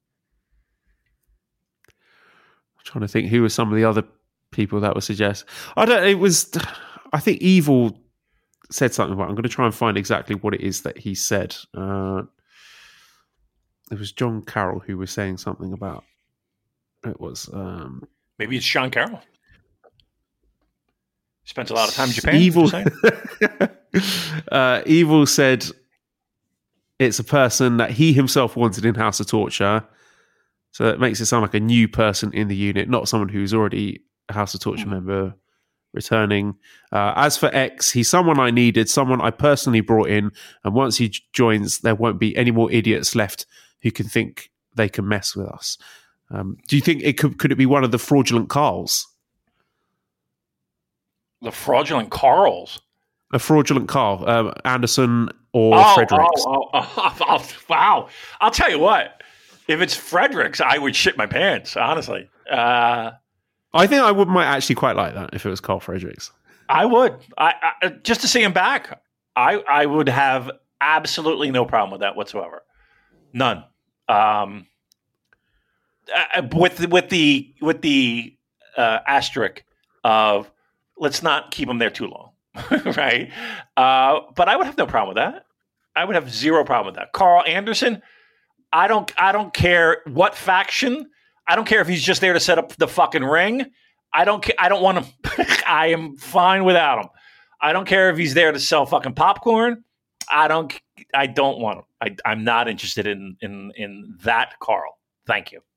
I'm trying to think who were some of the other people that would suggest. I think Evil said something about it. I'm going to try and find exactly what it is that he said. It was John Carroll who was saying something about it was maybe it's Sean Carroll. Spent a lot of time in Japan. Evil said it's a person that he himself wanted in House of Torture. So that makes it sound like a new person in the unit, not someone who's already a House of Torture member returning. As for X, he's someone I needed, someone I personally brought in, and once he joins, there won't be any more idiots left who can think they can mess with us. Do you think it could it be one of the fraudulent Carls? The fraudulent Carls? A fraudulent Carl, Anderson or Fredericks. Wow. I'll tell you what. If it's Fredericks, I would shit my pants, honestly. I think I might actually quite like that if it was Carl Fredericks. I would. I just to see him back, I would have absolutely no problem with that whatsoever. None. with the asterisk of let's not keep him there too long, right? But I would have no problem with that. I would have zero problem with that. Carl Anderson, I don't care what faction. I don't care if he's just there to set up the fucking ring. I don't want him. I am fine without him. I don't care if he's there to sell fucking popcorn. I don't want him. I'm not interested in that, Carl. Thank you.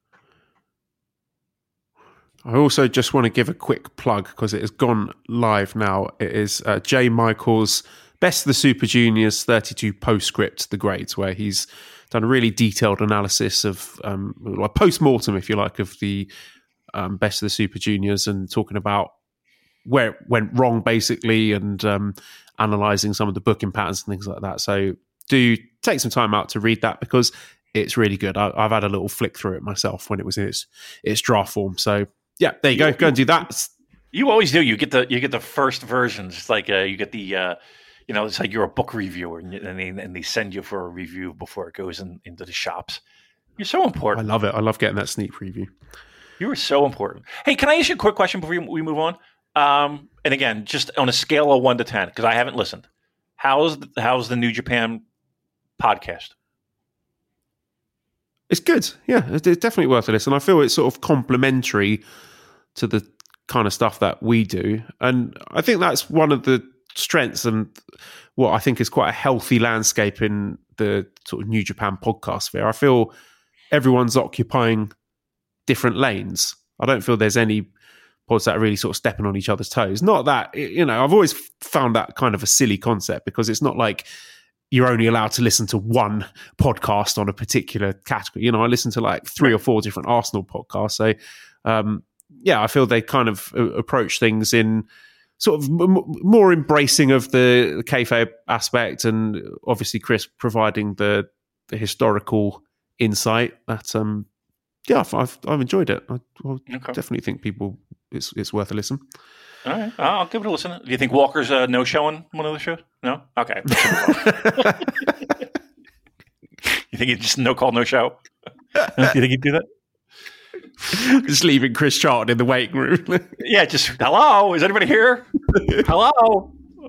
I also just want to give a quick plug because it has gone live now. It is Jay Michael's Best of the Super Juniors 32 Postscript, the grades, where he's done a really detailed analysis of like post-mortem, if you like, of the Best of the Super Juniors and talking about where it went wrong, basically, and analysing some of the booking patterns and things like that. So do take some time out to read that because it's really good. I've had a little flick through it myself when it was in its draft form. So yeah, there you go. Go and do that. You always do. You get the first versions. It's like you get the it's like you're a book reviewer and they send you for a review before it goes into the shops. You're so important. I love it. I love getting that sneak preview. You are so important. Hey, can I ask you a quick question before we move on? And again, just on a scale of 1 to 10, because I haven't listened. How's the New Japan podcast? It's good. Yeah, it's definitely worth a listen. I feel it's sort of complementary to the kind of stuff that we do. And I think that's one of the strengths and what I think is quite a healthy landscape in the sort of New Japan podcast sphere. I feel everyone's occupying different lanes. I don't feel there's any pods that are really sort of stepping on each other's toes. Not that, I've always found that kind of a silly concept because it's not like you're only allowed to listen to one podcast on a particular category. I listen to like 3 or 4 different Arsenal podcasts. So, I feel they kind of approach things in sort of more embracing of the kayfabe aspect, and obviously Chris providing the historical insight. That I've enjoyed it. I definitely think it's worth a listen. All right, I'll give it a listen. Do you think Walker's no showing one of the shows? No, okay. You think he's just no call, no show? You think he'd do that? Just leaving Chris Charlton in the waiting room. Yeah, just hello. Is anybody here? Hello.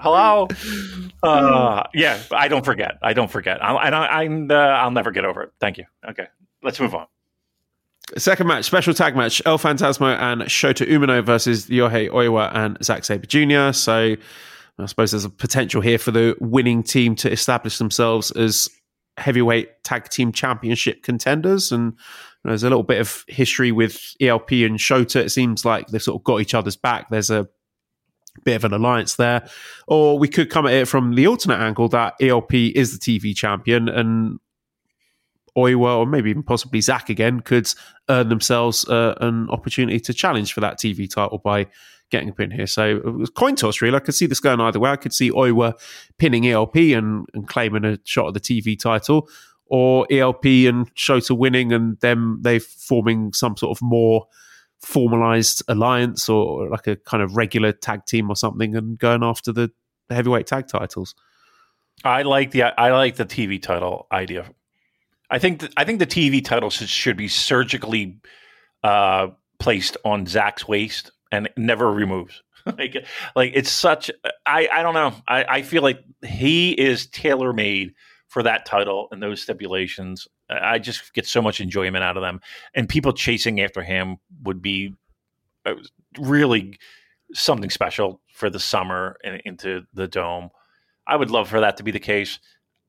Yeah, I don't forget. I'll never get over it. Thank you. Okay, let's move on. Second match, special tag match: El Phantasmo and Shota Umino versus Yohei Oiwa and Zack Sabre Jr. So I suppose there's a potential here for the winning team to establish themselves as heavyweight tag team championship contenders. And there's a little bit of history with ELP and Shota. It seems like they've sort of got each other's back. There's a bit of an alliance there. Or we could come at it from the alternate angle that ELP is the TV champion and Oiwa, or maybe even possibly Zack again, could earn themselves an opportunity to challenge for that TV title by getting a pin here. So it was coin toss, really. I could see this going either way. I could see Oiwa pinning ELP and claiming a shot at the TV title, or ELP and Shota winning and them they forming some sort of more formalized alliance or like a kind of regular tag team or something and going after the heavyweight tag titles. I like the TV title idea. I think the TV title should be surgically placed on Zack's waist and never removes. like it's such. I don't know. I feel like he is tailor made for that title and those stipulations. I just get so much enjoyment out of them, and people chasing after him would be really something special for the summer and into the Dome. I would love for that to be the case.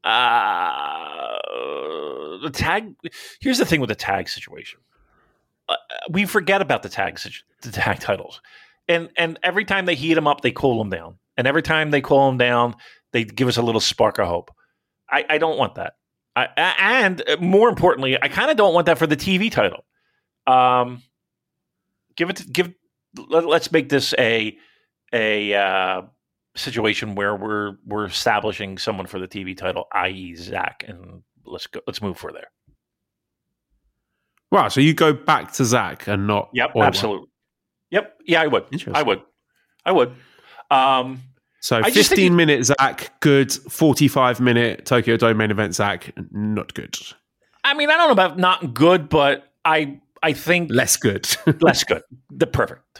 The tag. Here's the thing with the tag situation. We forget about the tag titles, and every time they heat them up, they cool them down, and every time they cool them down, they give us a little spark of hope. I don't want that, and more importantly, I kind of don't want that for the TV title. Let's make this a situation where we're establishing someone for the TV title, i.e. Zack, and let's move for there. Wow, so you go back to Zack and not Yep, Oiwa. Absolutely. Yep. Yeah, I would. I would. So 15-minute Zack, good. 45-minute Tokyo Dome main event Zack, not good. I mean, I don't know about not good, but I I think less good. less good. The perfect.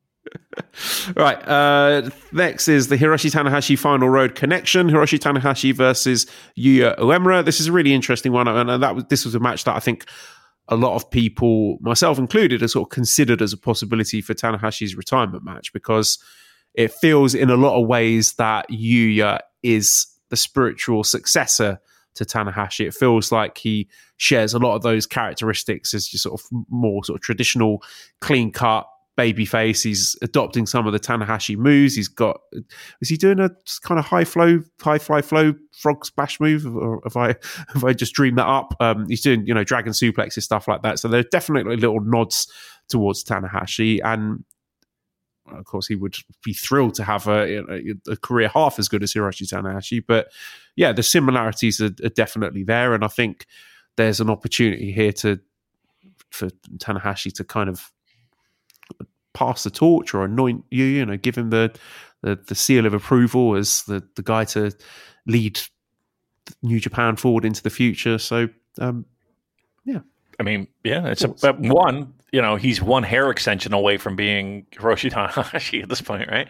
Right. Next is the Hiroshi Tanahashi Final Road Connection. Hiroshi Tanahashi versus Yuya Uemura. This is a really interesting one, and this was a match that I think a lot of people, myself included, are sort of considered as a possibility for Tanahashi's retirement match, because it feels in a lot of ways that Yuya is the spiritual successor to Tanahashi. It feels like he shares a lot of those characteristics as just sort of more sort of traditional, clean cut babyface. He's adopting some of the Tanahashi moves. Is he doing a kind of high fly flow frog splash move, or have I just dreamed that up? He's doing, dragon suplexes, stuff like that. So there are definitely little nods towards Tanahashi, and of course he would be thrilled to have a career half as good as Hiroshi Tanahashi. But yeah, the similarities are definitely there, and I think there's an opportunity here for Tanahashi to kind of pass the torch or anoint Yuya, give him the seal of approval as the guy to lead New Japan forward into the future. So, yeah. I mean, yeah, it's he's one hair extension away from being Hiroshi Tanahashi at this point, right?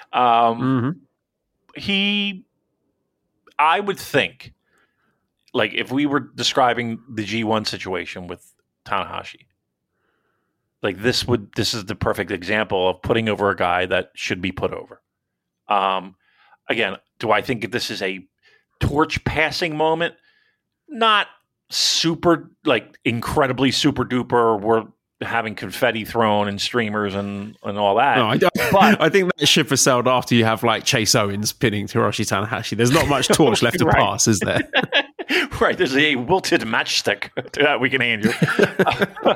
I would think, like, if we were describing the G1 situation with Tanahashi, like this is the perfect example of putting over a guy that should be put over. Again, do I think this is a torch passing moment? Not super, like, incredibly super duper. We're having confetti thrown and streamers and all that. No, I think that ship has sailed after you have like Chase Owens pinning Hiroshi Tanahashi. There's not much torch left to pass, is there? Right. There's a wilted matchstick that we can hand you.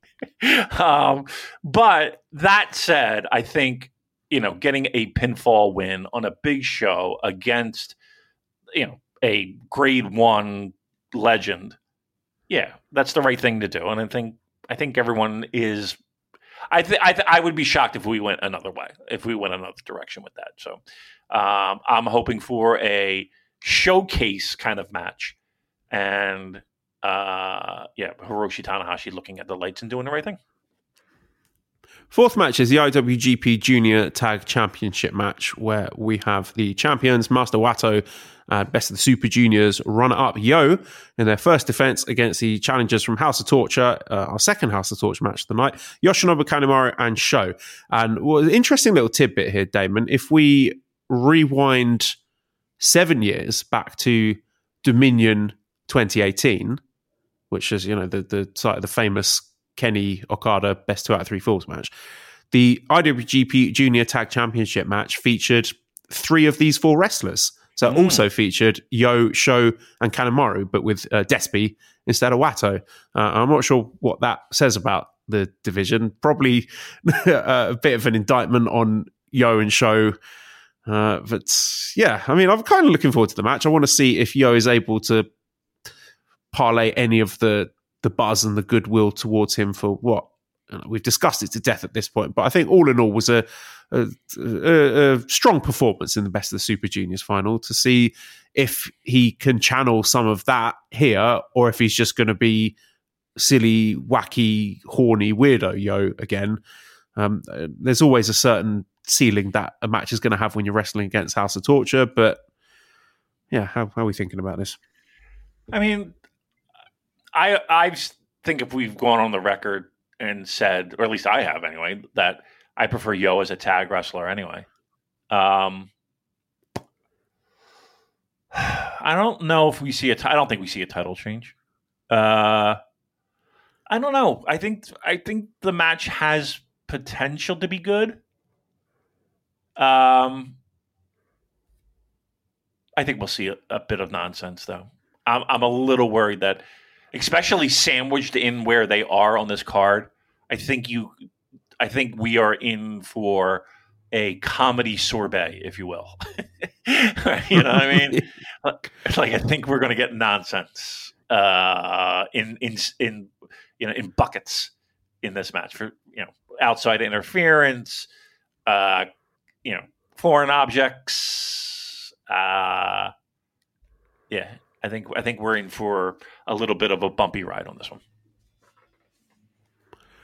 But that said, I think, getting a pinfall win on a big show against, a grade 1 legend, yeah, that's the right thing to do. And I think everyone is. I would be shocked if we went another way, if we went another direction with that. So I'm hoping for a showcase kind of match, and Hiroshi Tanahashi looking at the lights and doing the right thing. Fourth match is the IWGP Junior Tag Championship match, where we have the champions, Master Wato, Best of the Super Juniors, runner-up Yo, in their first defense against the challengers from House of Torture, our second House of Torture match of the night, Yoshinobu Kanemaru and Sho. And an interesting little tidbit here, Damon, if we rewind 7 years back to Dominion 2018, which is, the site of the famous Kenny Okada best 2 out of 3 falls match, the IWGP Junior Tag Championship match featured 3 of these 4 wrestlers. So it also featured Yo, Sho, and Kanemaru, but with Despy instead of Wato. I'm not sure what that says about the division. Probably a bit of an indictment on Yo and Sho. But yeah, I mean, I'm kind of looking forward to the match. I want to see if Yo is able to parlay any of the buzz and the goodwill towards him for what we've discussed it to death at this point. But I think all in all was a strong performance in the Best of the Super Juniors final, to see if he can channel some of that here, or if he's just going to be silly, wacky, horny weirdo Yo again. There's always a certain ceiling that a match is going to have when you're wrestling against House of Torture. But yeah, how are we thinking about this? I mean, I think if we've gone on the record and said, or at least I have anyway, that I prefer Yo as a tag wrestler anyway. I don't know if we see I don't think we see a title change. I don't know. I think the match has potential to be good. I think we'll see a bit of nonsense, though. I'm a little worried that, especially sandwiched in where they are on this card, I think we are in for a comedy sorbet, if you will. You know what I mean? Like, I think we're going to get nonsense in buckets in this match for outside interference, foreign objects. Yeah, I think we're in for a little bit of a bumpy ride on this one.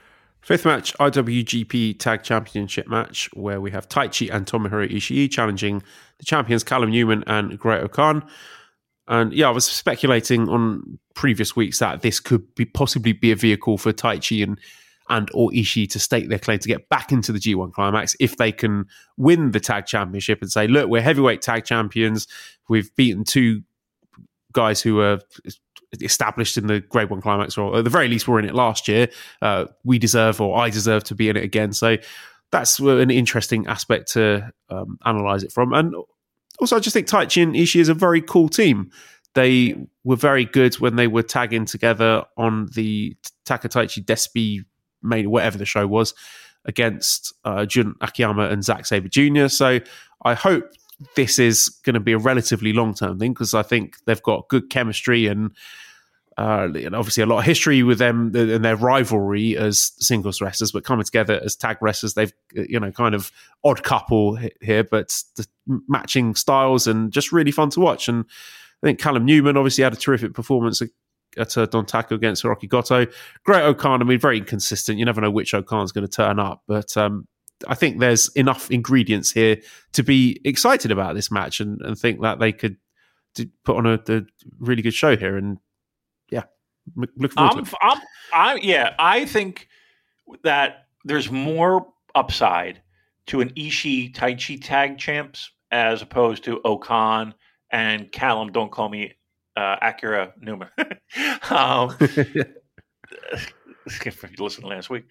Fifth match, IWGP Tag Championship match, where we have Taichi and Tomohiro Ishii challenging the champions Callum Newman and Great-O-Khan. And yeah, I was speculating on previous weeks that this could possibly be a vehicle for Taichi and or Ishii to stake their claim to get back into the G1 Climax if they can win the tag championship and say, look, we're heavyweight tag champions. We've beaten two guys who are established in the Grade 1 Climax, or at the very least were in it last year. I deserve to be in it again. So that's an interesting aspect to analyse it from. And also, I just think Taichi and Ishii is a very cool team. They were very good when they were tagging together on the Takataichi Despi main, whatever the show was, against Jun Akiyama and Zack Sabre Jr. So I hope this is going to be a relatively long-term thing, because I think they've got good chemistry and obviously a lot of history with them and their rivalry as singles wrestlers, but coming together as tag wrestlers, they've, kind of odd couple here, but the matching styles and just really fun to watch. And I think Callum Newman obviously had a terrific performance at Don Taco against Hiroki Goto. Great-O-Khan, very inconsistent. You never know which O'Khan's going to turn up, but I think there's enough ingredients here to be excited about this match and think that they could put on a really good show here. And yeah, looking forward to it. I think that there's more upside to an Ishii Taichi tag champs as opposed to O'Khan and Callum. Don't call me Acura Newman. If you listened last week.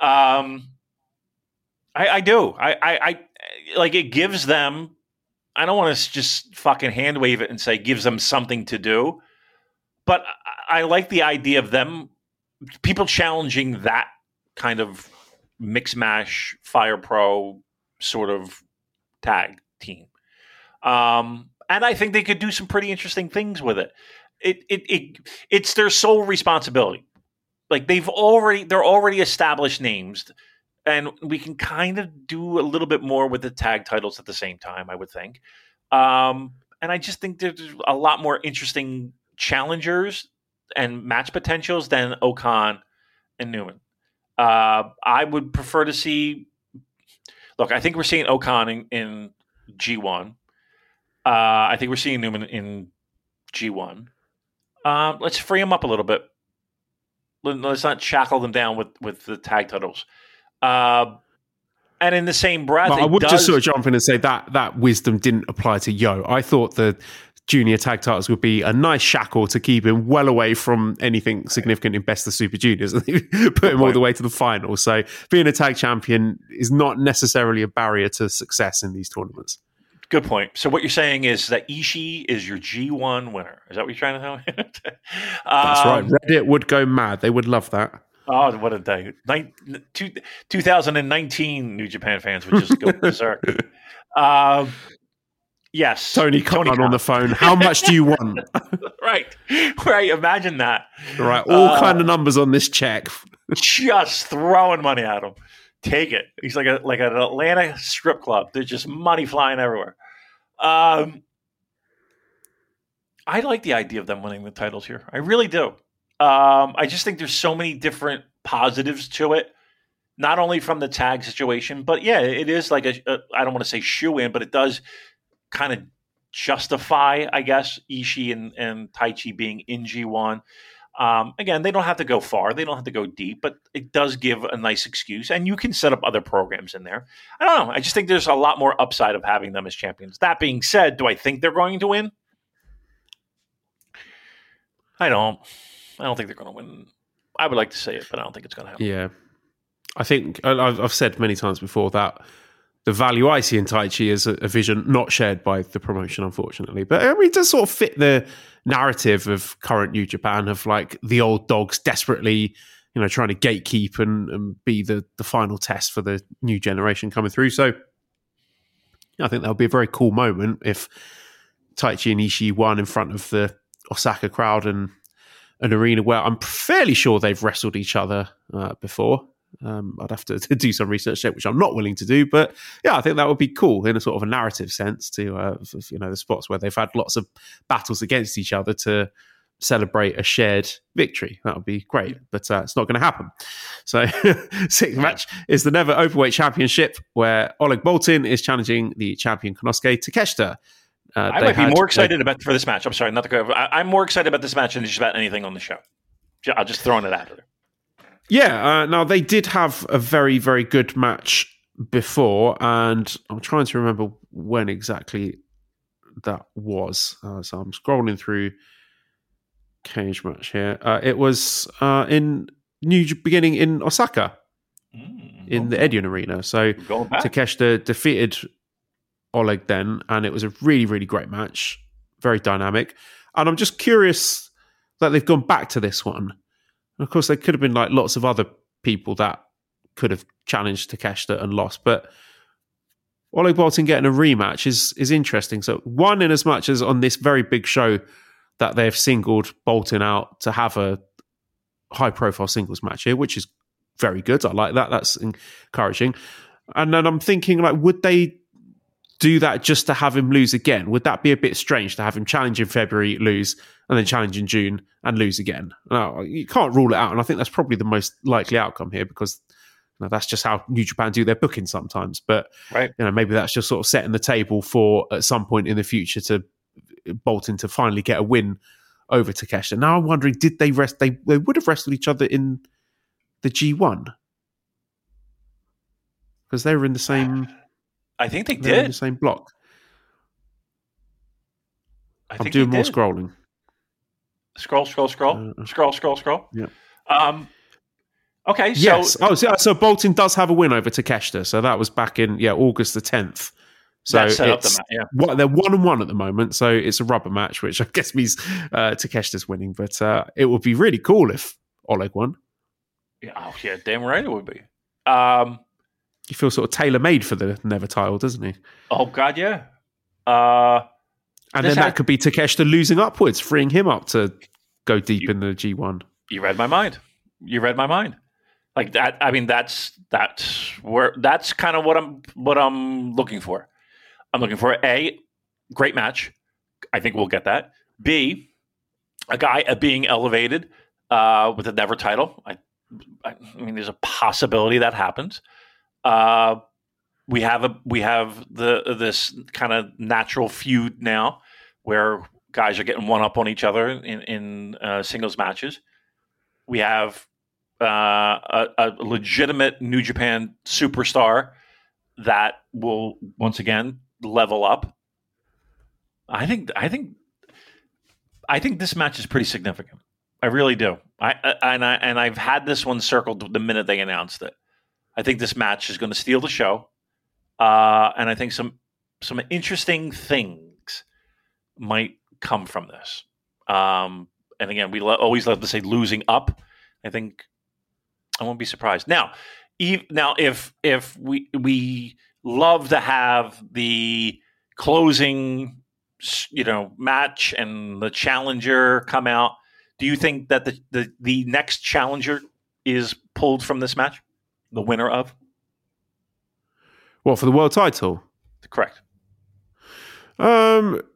I do. I like it gives them. I don't want to just fucking hand wave it and say gives them something to do, but I like the idea of them, people challenging that kind of mix mash Fire Pro sort of tag team, and I think they could do some pretty interesting things with it. It's their sole responsibility. Like they're already established names. And we can kind of do a little bit more with the tag titles at the same time, I would think. And I just think there's a lot more interesting challengers and match potentials than O'Khan and Newman. I would prefer to see... Look, I think we're seeing O'Khan in G1. I think we're seeing Newman in G1. Let's free them up a little bit. Let's not shackle them down with the tag titles. And in the same breath, I would just sort of jump in and say that wisdom didn't apply to Yo. I thought the junior tag titles would be a nice shackle to keep him well away from anything significant in Best of Super Juniors. And put him all the way to the final. So being a tag champion is not necessarily a barrier to success in these tournaments. Good point. So what you're saying is that Ishii is your G1 winner. Is that what you're trying to tell me? That's right. Reddit would go mad. They would love that. Oh, what a day. 2019 New Japan fans would just go berserk. Yes. Tony Khan on the phone. How much do you want? Right. Imagine that. Right. All kind of numbers on this check. Just throwing money at him. Take it. He's like an Atlanta strip club. There's just money flying everywhere. I like the idea of them winning the titles here. I really do. I just think there's so many different positives to it, not only from the tag situation, but yeah, it is like I don't want to say shoe-in, but it does kind of justify, I guess, Ishii and Taichi being in G1. Again, they don't have to go far. They don't have to go deep, but it does give a nice excuse, and you can set up other programs in there. I don't know. I just think there's a lot more upside of having them as champions. That being said, do I think they're going to win? I don't think they're going to win. I would like to say it, but I don't think it's going to happen. Yeah. I think I've said many times before that the value I see in Taichi is a vision not shared by the promotion, unfortunately. But I mean, it does sort of fit the narrative of current New Japan of like the old dogs desperately, trying to gatekeep and be the final test for the new generation coming through. So I think that would be a very cool moment if Taichi and Ishii won in front of the Osaka crowd and an arena where I'm fairly sure they've wrestled each other before. I'd have to do some research there, which I'm not willing to do. But yeah, I think that would be cool in a sort of a narrative sense to, the spots where they've had lots of battles against each other to celebrate a shared victory. That would be great, but it's not going to happen. So, sixth match is the Never Openweight Championship, where Oleg Boltin is challenging the champion Konosuke Takeshita. I might be more excited for this match. I'm sorry, not to go over. I'm more excited about this match than just about anything on the show. I'll just throwing it out there. Yeah, now they did have a very, very good match before, and I'm trying to remember when exactly that was. So I'm scrolling through cage match here. It was beginning in Osaka, in the Edion Arena. So Takeshita defeated Oleg then, and it was a really, really great match, very dynamic. And I'm just curious that they've gone back to this one. And of course, there could have been like lots of other people that could have challenged Takeshita and lost, but Oleg Boltin getting a rematch is interesting. So one, in as much as on this very big show that they've singled Boltin out to have a high-profile singles match here, which is very good. I like that. That's encouraging. And then I'm thinking, like, would they do that just to have him lose again? Would that be a bit strange to have him challenge in February, lose, and then challenge in June and lose again? No, you can't rule it out, and I think that's probably the most likely outcome here because that's just how New Japan do their booking sometimes. But maybe that's just sort of setting the table for at some point in the future to Boltin to finally get a win over Takeshita. Now I'm wondering, did they rest? They would have wrestled each other in the G1 because they were in the same. I think they did. In the same block. I'm doing more scrolling. Scroll. Yeah. Okay. So yes. So Boltin does have a win over Takeshita. So that was back in August the 10th. So that set up the match. They're 1-1 at the moment. So it's a rubber match, which I guess means Takeshita's winning. But it would be really cool if Oleg won. Yeah, damn right it would be. He feels sort of tailor-made for the Never title, doesn't he? Oh, God, yeah. And then that could be Takeshita losing upwards, freeing him up to go deep in the G1. You read my mind. Like that. I mean, that's kind of what I'm looking for. I'm looking for A, great match. I think we'll get that. B, a guy being elevated with a Never title. I mean, there's a possibility that happens. We have this kind of natural feud now where guys are getting one up on each other in singles matches. We have a legitimate New Japan superstar that will once again level up. I think this match is pretty significant. I really do. I've had this one circled the minute they announced it. I think this match is going to steal the show, and I think some interesting things might come from this. And again, we always love to say losing up. I think I won't be surprised. Now if we love to have the closing, match and the challenger come out, do you think that the next challenger is pulled from this match? The winner of? What, for the world title? Correct. Well,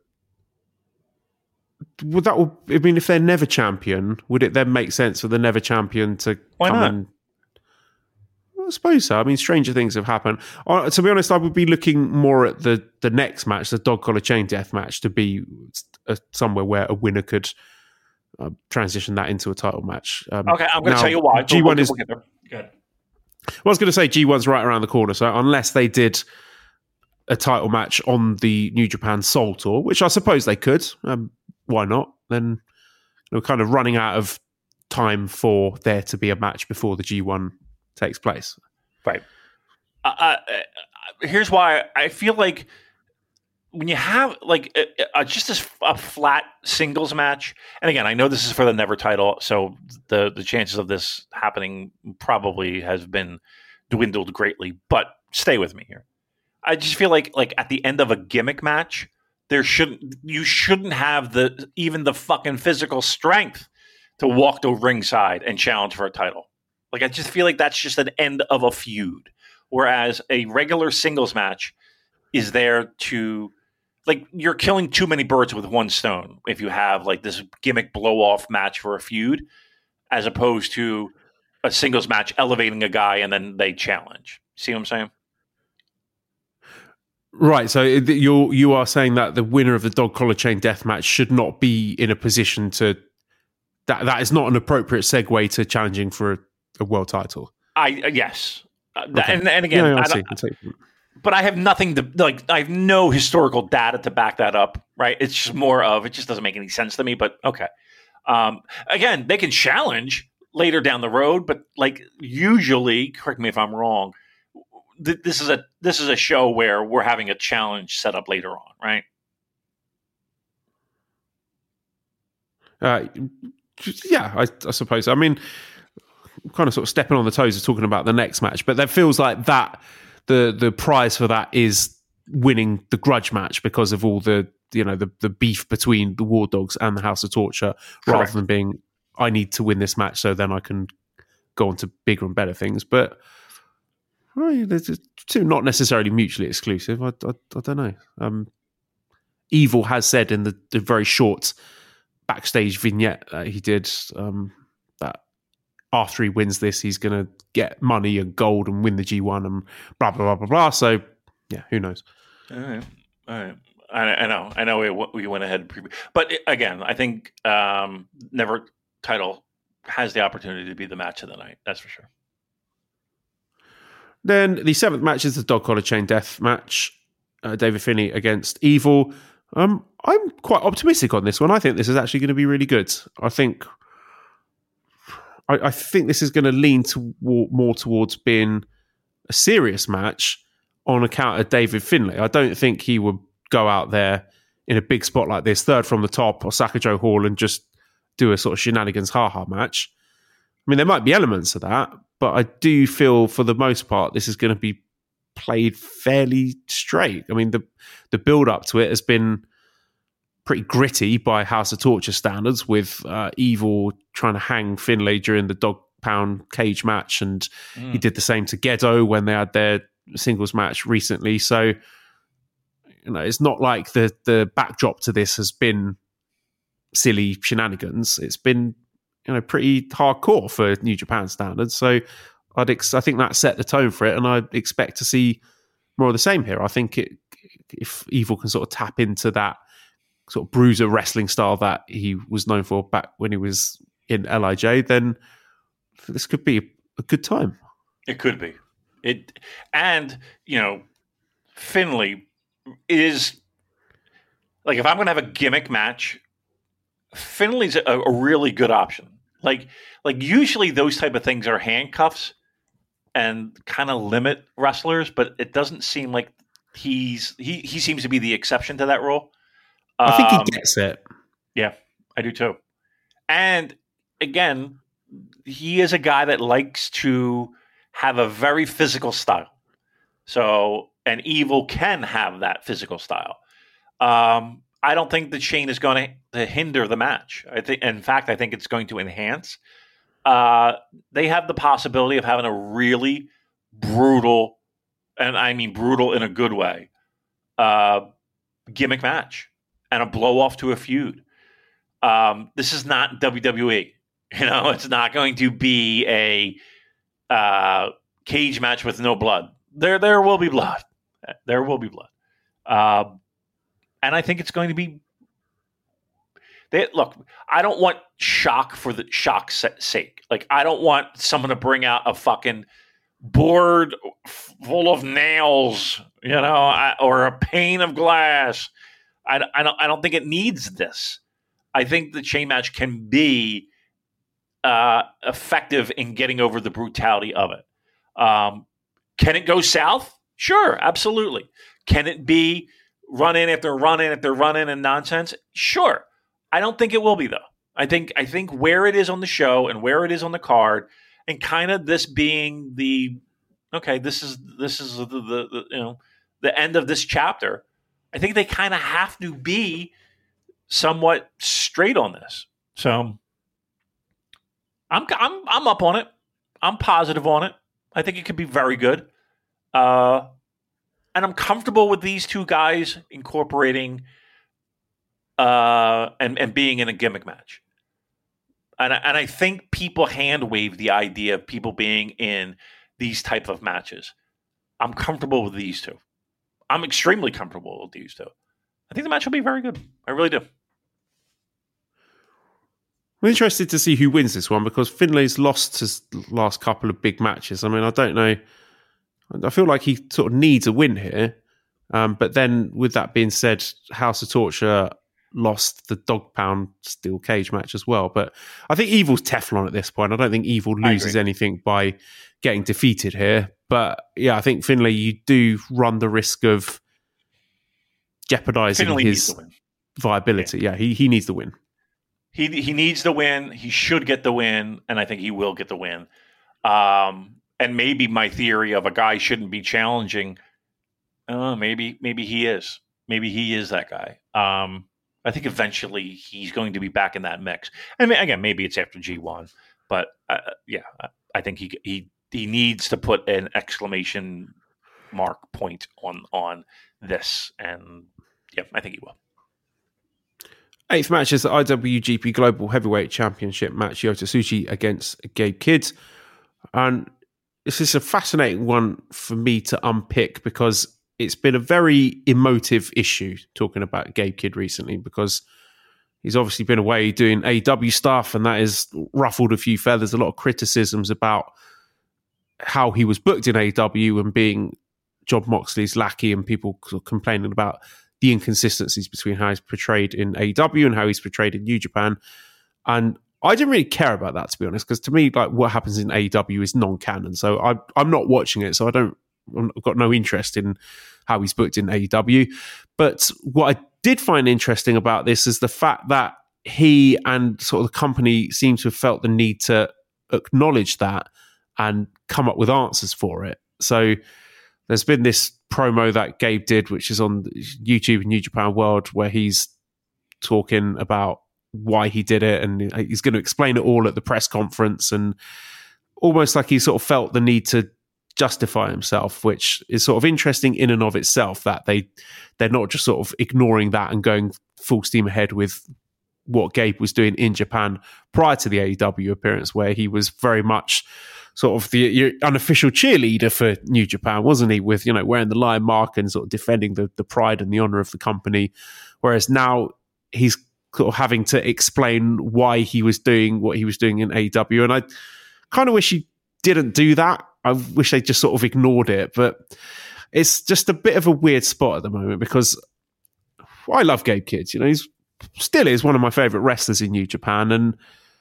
if they're never champion, would it then make sense for the never champion to Why come not? in? I suppose so. I mean, stranger things have happened. To be honest, I would be looking more at the next match, the dog collar chain death match, to be somewhere where a winner could transition that into a title match. Okay, I'm going to tell you why. G1 is. We'll get there. Good. Well, I was going to say G1's right around the corner, so unless they did a title match on the New Japan Soul Tour, which I suppose they could, why not? Then we're kind of running out of time for there to be a match before the G1 takes place. Right. Here's why I feel like when you have like just a flat singles match, and again, I know this is for the Never title, so the chances of this happening probably has been dwindled greatly. But stay with me here. I just feel like at the end of a gimmick match, you shouldn't have even the fucking physical strength to walk to ringside and challenge for a title. Like, I just feel like that's just an end of a feud. Whereas a regular singles match is there to like you're killing too many birds with one stone if you have like this gimmick blow off match for a feud, as opposed to a singles match elevating a guy and then they challenge. See what I'm saying? Right. So you are saying that the winner of the dog collar chain death match should not be in a position to that is not an appropriate segue to challenging for a world title. Yes. Okay. And again, I see. But I have nothing to like. I have no historical data to back that up. Right? It's just more of it. Just doesn't make any sense to me. But okay. Again, they can challenge later down the road, but like usually, correct me if I'm wrong. This is a show where we're having a challenge set up later on, right? Yeah, I suppose. I mean, kind of sort of stepping on the toes of talking about the next match, but that feels like that the prize for that is winning the grudge match because of all the the beef between the War Dogs and the House of Torture, rather than being I need to win this match so then I can go on to bigger and better things. But there's two not necessarily mutually exclusive. I don't know. Evil has said in the very short backstage vignette that he did that after he wins this, he's going to get money and gold and win the G1 and blah, blah, blah, blah, blah. So, yeah, who knows? All right. I know we went ahead. But again, I think Never title has the opportunity to be the match of the night. That's for sure. Then the seventh match is the dog collar chain death match. David Finlay against Evil. I'm quite optimistic on this one. I think this is actually going to be really good. I think this is going to lean more towards being a serious match on account of David Finlay. I don't think he would go out there in a big spot like this, third from the top, Osaka Joe Hall, and just do a sort of shenanigans ha-ha match. I mean, there might be elements of that, but I do feel for the most part this is going to be played fairly straight. I mean, the build-up to it has been pretty gritty by House of Torture standards, with Evil trying to hang Finlay during the dog pound cage match, and he did the same to Gedo when they had their singles match recently. So, it's not like the backdrop to this has been silly shenanigans. It's been pretty hardcore for New Japan standards. So I think that set the tone for it, and I expect to see more of the same here. I think if Evil can sort of tap into that sort of bruiser wrestling style that he was known for back when he was in LIJ, then this could be a good time. It could be. Finlay is like, if I'm going to have a gimmick match, Finlay's a really good option. Like usually those type of things are handcuffs and kind of limit wrestlers, but it doesn't seem like he seems to be the exception to that rule. I think he gets it. Yeah, I do too. And again, he is a guy that likes to have a very physical style. So, and Evil can have that physical style. I don't think the chain is going to hinder the match. I think it's going to enhance. They have the possibility of having a really brutal, and I mean brutal in a good way, gimmick match and a blow off to a feud. This is not WWE. It's not going to be a cage match with no blood. There will be blood. There will be blood. And I think it's going to be. Look, I don't want shock for the shock's sake. Like, I don't want someone to bring out a fucking board full of nails, or a pane of glass. I don't think it needs this. I think the chain match can be effective in getting over the brutality of it. Can it go south? Sure, absolutely. Can it be run in after run in after run in and nonsense? Sure. I don't think it will be, though. I think where it is on the show and where it is on the card, and kind of this being this is the end of this chapter. I think they kind of have to be somewhat straight on this. So I'm up on it. I'm positive on it. I think it could be very good. And And I'm comfortable with these two guys incorporating and being in a gimmick match. And I think people hand wave the idea of people being in these type of matches. I'm comfortable with these two. I'm extremely comfortable with these two. I think the match will be very good. I really do. I'm interested to see who wins this one because Finlay's lost his last couple of big matches. I mean, I don't know. I feel like he sort of needs a win here. But then, with that being said, House of Torture lost the dog pound steel cage match as well. But I think Evil's Teflon at this point. I don't think Evil loses anything by getting defeated here. But yeah, I think Finlay, you do run the risk of jeopardizing his viability. Yeah, he needs the win. He needs the win. He should get the win, and I think he will get the win. And maybe my theory of a guy shouldn't be challenging. Maybe he is. Maybe he is that guy. I think eventually he's going to be back in that mix. I mean, again, maybe it's after G1, but I think he needs to put an exclamation mark point on this, and yeah, I think he will. 8th match is the IWGP Global Heavyweight Championship match, Yota Tsuji against Gabe Kidd. And this is a fascinating one for me to unpick because it's been a very emotive issue talking about Gabe Kidd recently because he's obviously been away doing AEW stuff and that has ruffled a few feathers, a lot of criticisms about how he was booked in AEW and being Jon Moxley's lackey and people complaining about the inconsistencies between how he's portrayed in AEW and how he's portrayed in New Japan. And I didn't really care about that, to be honest, because to me, like what happens in AEW is non-canon. So I'm not watching it, so I've got no interest in how he's booked in AEW. But what I did find interesting about this is the fact that he and sort of the company seem to have felt the need to acknowledge that and come up with answers for it. So there's been this promo that Gabe did, which is on YouTube and New Japan World, where he's talking about why he did it and he's going to explain it all at the press conference, and almost like he sort of felt the need to justify himself, which is sort of interesting in and of itself, that they're not just sort of ignoring that and going full steam ahead with what Gabe was doing in Japan prior to the AEW appearance, where he was very much sort of the unofficial cheerleader for New Japan, wasn't he? With, wearing the lion mark and sort of defending the pride and the honor of the company. Whereas now he's sort of having to explain why he was doing what he was doing in AEW. And I kind of wish he didn't do that. I wish they just sort of ignored it. But it's just a bit of a weird spot at the moment because I love Gabe Kidd. He's still is one of my favorite wrestlers in New Japan. And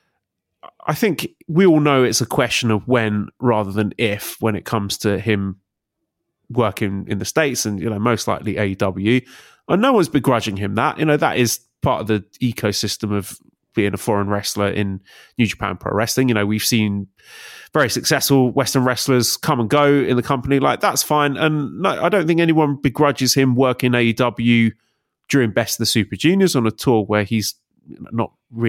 I think we all know it's a question of when rather than if when it comes to him working in the States and, most likely AEW. And no one's begrudging him that. That is part of the ecosystem of being a foreign wrestler in New Japan Pro Wrestling. We've seen very successful Western wrestlers come and go in the company. Like, that's fine. And no, I don't think anyone begrudges him working AEW during Best of the Super Juniors on a tour where he's not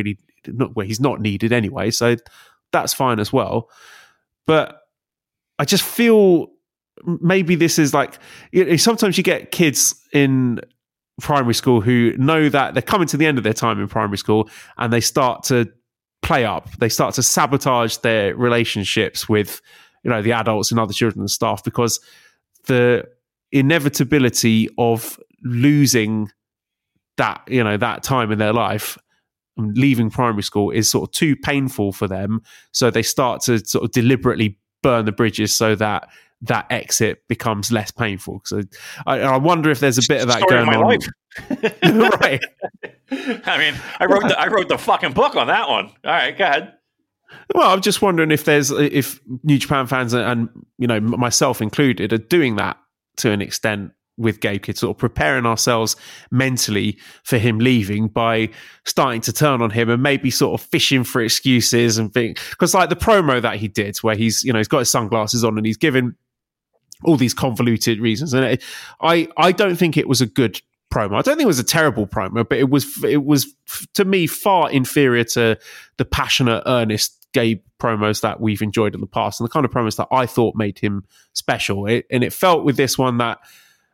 needed anyway. So that's fine as well. But I just feel maybe this is like, sometimes you get kids in primary school who know that they're coming to the end of their time in primary school and they start to play up. They start to sabotage their relationships with, the adults and other children and staff because the inevitability of losing that, that time in their life, leaving primary school, is sort of too painful for them. So they start to sort of deliberately burn the bridges so that exit becomes less painful. So I wonder if there's a bit of that going on. Life. Right. I mean, I wrote the fucking book on that one. All right, go ahead. Well, I'm just wondering if New Japan fans and myself included are doing that to an extent with Gabe Kidd, sort of preparing ourselves mentally for him leaving by starting to turn on him and maybe sort of fishing for excuses and things. Because like the promo that he did where he's got his sunglasses on and he's given all these convoluted reasons. And I don't think it was a good promo. I don't think it was a terrible promo, but it was to me far inferior to the passionate, earnest Gabe promos that we've enjoyed in the past and the kind of promos that I thought made him special. And it felt with this one that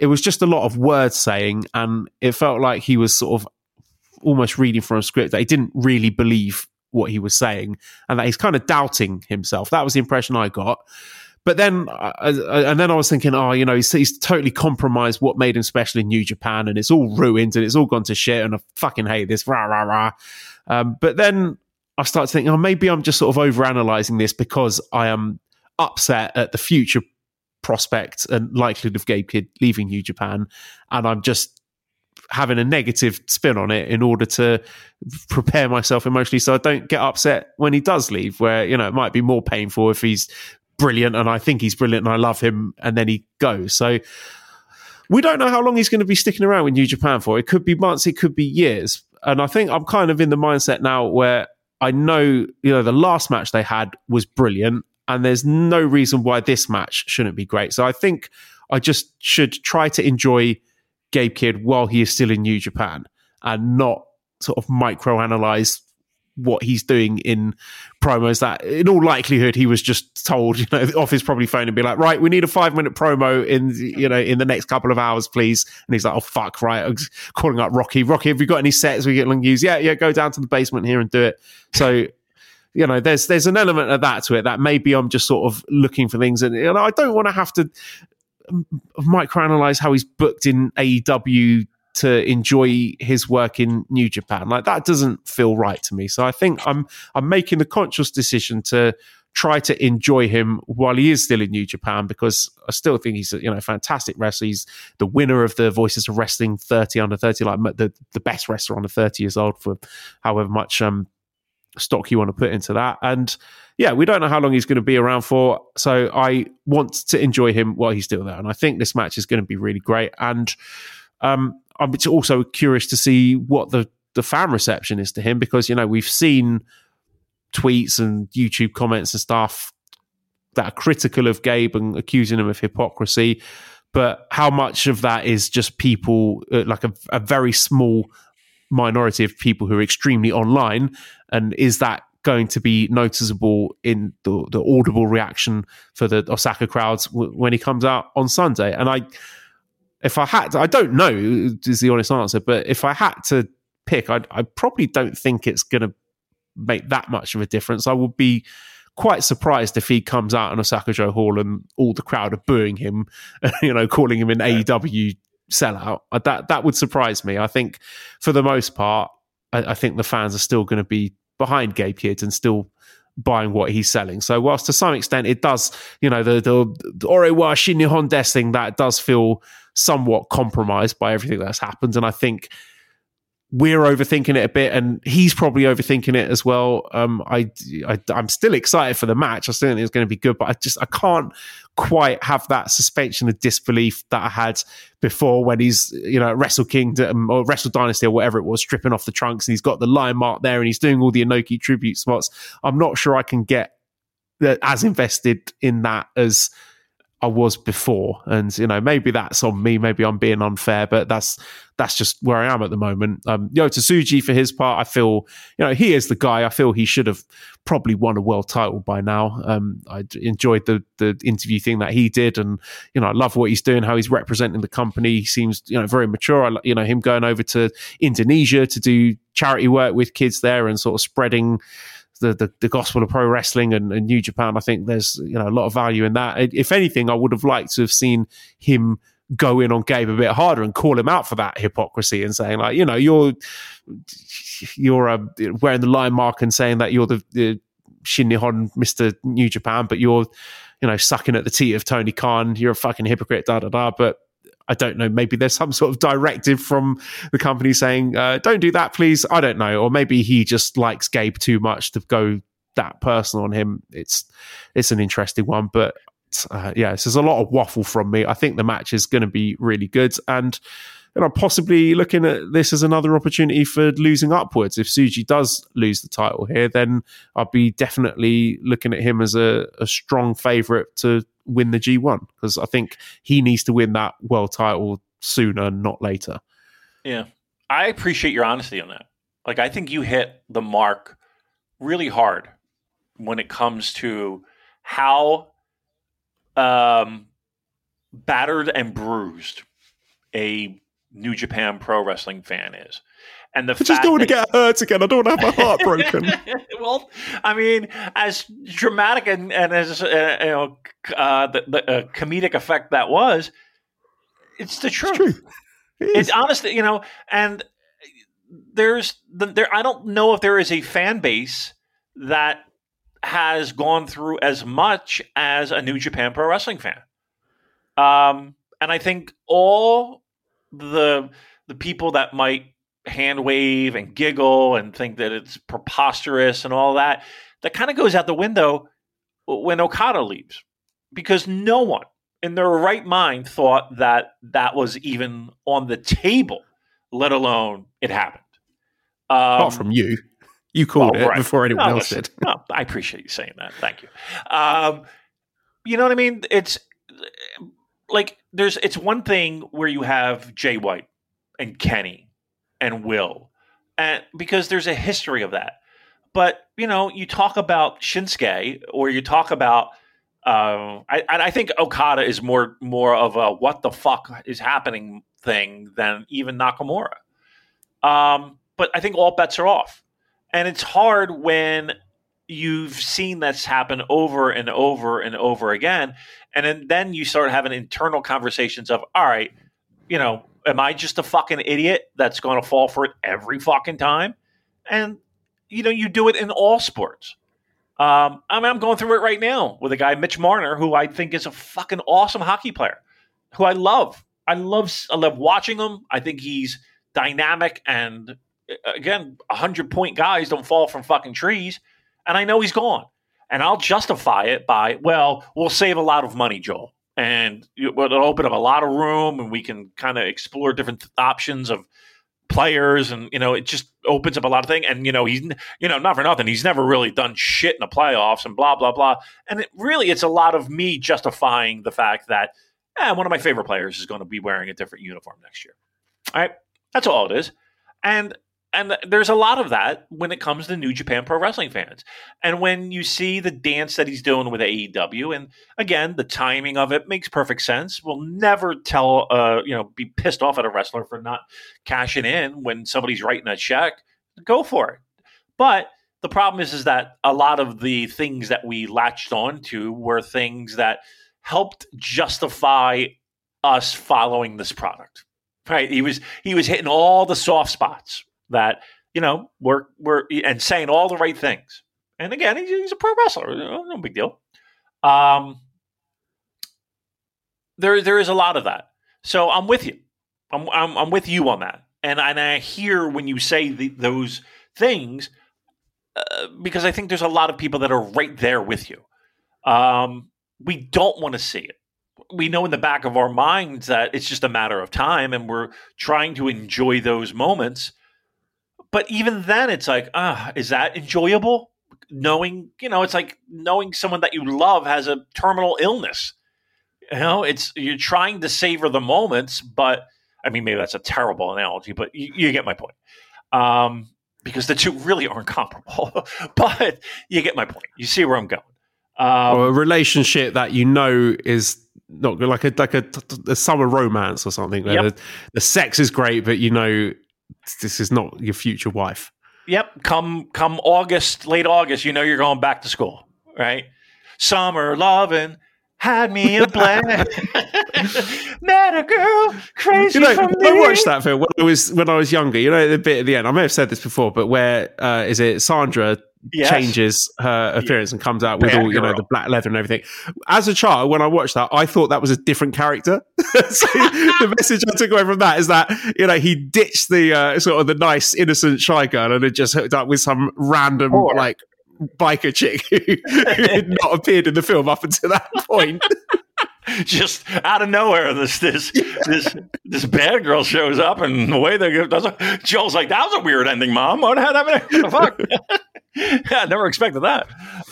it was just a lot of word saying, and it felt like he was sort of almost reading from a script, that he didn't really believe what he was saying, and that he's kind of doubting himself. That was the impression I got. But then, and then I was thinking, he's totally compromised what made him special in New Japan, and it's all ruined, and it's all gone to shit, and I fucking hate this, rah, rah, rah. But then I started thinking, maybe I'm just sort of overanalyzing this because I am upset at the future prospect and likelihood of Gabe Kidd leaving New Japan, and I'm just having a negative spin on it in order to prepare myself emotionally so I don't get upset when he does leave, where, it might be more painful if he's brilliant and I think he's brilliant and I love him and then he goes. So we don't know how long he's going to be sticking around with New Japan for. It could be months, it could be years. And I think I'm kind of in the mindset now where I know, the last match they had was brilliant and there's no reason why this match shouldn't be great. So I think I just should try to enjoy Gabe Kidd while he is still in New Japan and not sort of microanalyze what he's doing in promos that in all likelihood he was just told, off his probably phone and be like, right, we need a 5-minute promo in the next couple of hours, please. And he's like, oh fuck, right. I'm calling up Rocky, have you got any sets we get long use? Yeah, go down to the basement here and do it. So, there's an element of that to it that maybe I'm just sort of looking for things. And I don't want to have to microanalyze how he's booked in AEW to enjoy his work in New Japan. Like, that doesn't feel right to me. So I think I'm making the conscious decision to try to enjoy him while he is still in New Japan, because I still think he's a fantastic wrestler. He's the winner of the Voices of Wrestling 30 under 30, like the best wrestler under 30 years old, for however much stock you want to put into that. And yeah, we don't know how long he's going to be around for, so I want to enjoy him while he's still there. And I think this match is going to be really great. And I'm also curious to see what the fan reception is to him, because we've seen tweets and YouTube comments and stuff that are critical of Gabe and accusing him of hypocrisy, but how much of that is just people, like a very small minority of people who are extremely online, and is that going to be noticeable in the audible reaction for the Osaka crowds when he comes out on Sunday? And I don't know is the honest answer, but if I had to pick, I probably don't think it's going to make that much of a difference. I would be quite surprised if he comes out in Osaka-jo Hall and all the crowd are booing him, calling him an AEW sellout. That would surprise me. I think for the most part, I think the fans are still going to be behind Gabe Kidd and still buying what he's selling. So whilst to some extent it does, the Orewa Shin Nihon Des thing, that does feel somewhat compromised by everything that's happened. And I think we're overthinking it a bit, and he's probably overthinking it as well. I'm still excited for the match. I still think it's going to be good, but I can't quite have that suspension of disbelief that I had before when he's, at Wrestle Kingdom or Wrestle Dynasty or whatever it was, stripping off the trunks and he's got the lion mark there and he's doing all the Inoki tribute spots. I'm not sure I can get as invested in that as I was before. And, maybe that's on me. Maybe I'm being unfair, but that's just where I am at the moment. Yota Tsuji, for his part, I feel, he is the guy. I feel he should have probably won a world title by now. I enjoyed the interview thing that he did. And, I love what he's doing, how he's representing the company. He seems, very mature. Him going over to Indonesia to do charity work with kids there and sort of spreading the gospel of pro wrestling and New Japan. I think there's a lot of value in that. If anything, I would have liked to have seen him go in on Gabe a bit harder and call him out for that hypocrisy and saying, like, you're wearing the lion mark and saying that you're the Shin Nihon Mr. New Japan, but you're sucking at the teat of Tony Khan. You're a fucking hypocrite, da da da. But I don't know, maybe there's some sort of directive from the company saying, don't do that, please. I don't know. Or maybe he just likes Gabe too much to go that personal on him. It's an interesting one. But there's a lot of waffle from me. I think the match is going to be really good. And possibly looking at this as another opportunity for losing upwards. If Tsuji does lose the title here, then I'll be definitely looking at him as a strong favourite to win the G1, because I think he needs to win that world title sooner, not later. Yeah. I appreciate your honesty on that. Like, I think you hit the mark really hard when it comes to how battered and bruised a New Japan Pro Wrestling fan is. And the I just don't want to get hurt again. I don't want to have my heart broken. Well, I mean, as dramatic and as the comedic effect that was, it's the truth. It's true. It's honestly, and there. I don't know if there is a fan base that has gone through as much as a New Japan Pro Wrestling fan. And I think all the people that might hand wave and giggle and think that it's preposterous and all that kind of goes out the window when Okada leaves, because no one in their right mind thought that was even on the table, let alone it happened. Apart from you. You called it before anyone else did. No, I appreciate you saying that. Thank you. You know what I mean? It's like it's one thing where you have Jay White and Kenny and Will, and because there's a history of that. But you talk about Shinsuke, or you talk about I think Okada is more of a what the fuck is happening thing than even Nakamura. But I think all bets are off, and it's hard when you've seen this happen over and over and over again, and then you start having internal conversations of, all right, am I just a fucking idiot that's going to fall for it every fucking time? And, you do it in all sports. I'm going through it right now with a guy, Mitch Marner, who I think is a fucking awesome hockey player, who I love. I love watching him. I think he's dynamic, and again, 100-point guys don't fall from fucking trees. And I know he's gone. And I'll justify it by, well, we'll save a lot of money, Joel. And it'll open up a lot of room, and we can kind of explore different options of players, and it just opens up a lot of things. And he's not for nothing, he's never really done shit in the playoffs and blah blah blah. And it's a lot of me justifying the fact that one of my favorite players is going to be wearing a different uniform next year. All right, that's all it is. And there's a lot of that when it comes to New Japan Pro Wrestling fans. And when you see the dance that he's doing with AEW, and again, the timing of it makes perfect sense. We'll never be pissed off at a wrestler for not cashing in when somebody's writing a check. Go for it. But the problem is that a lot of the things that we latched on to were things that helped justify us following this product. Right? He was hitting all the soft spots that we're and saying all the right things. And again, he's a pro wrestler, no big deal. There is a lot of that. So I'm with you. I'm with you on that. And I hear when you say those things because I think there's a lot of people that are right there with you. We don't want to see it. We know in the back of our minds that it's just a matter of time, and we're trying to enjoy those moments. But even then, it's like, is that enjoyable? Knowing, it's like knowing someone that you love has a terminal illness. You're trying to savor the moments, but I mean, maybe that's a terrible analogy, but you get my point. Because the two really aren't comparable, but you get my point. You see where I'm going. Or a relationship that is not good, like a summer romance or something. Yep. The sex is great, but this is not your future wife. Yep. Come August, late August, you're going back to school, right? Summer loving had me a blast. Met a girl crazy for me. I watched that film when I was younger. The bit at the end. I may have said this before, but where is it? Sandra changes her appearance and comes out with all the black leather and everything. As a child, when I watched that, I thought that was a different character. So the message I took away from that is that he ditched the sort of the nice innocent shy girl and had just hooked up with some random biker chick who had not appeared in the film up until that point. Just out of nowhere, this bad girl shows up, and the way they does it, Joel's like, "That was a weird ending, Mom. What happened? What the fuck?" I never expected that.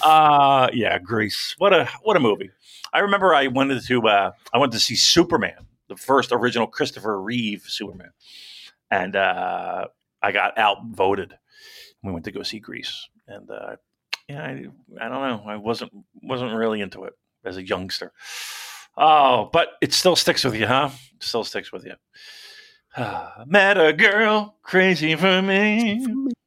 Grease. What a movie. I remember I went to see Superman, the first original Christopher Reeve Superman, and I got outvoted. We went to go see Grease, and I don't know. I wasn't really into it as a youngster. Oh, but it still sticks with you, huh? Still sticks with you. Met a girl crazy for me.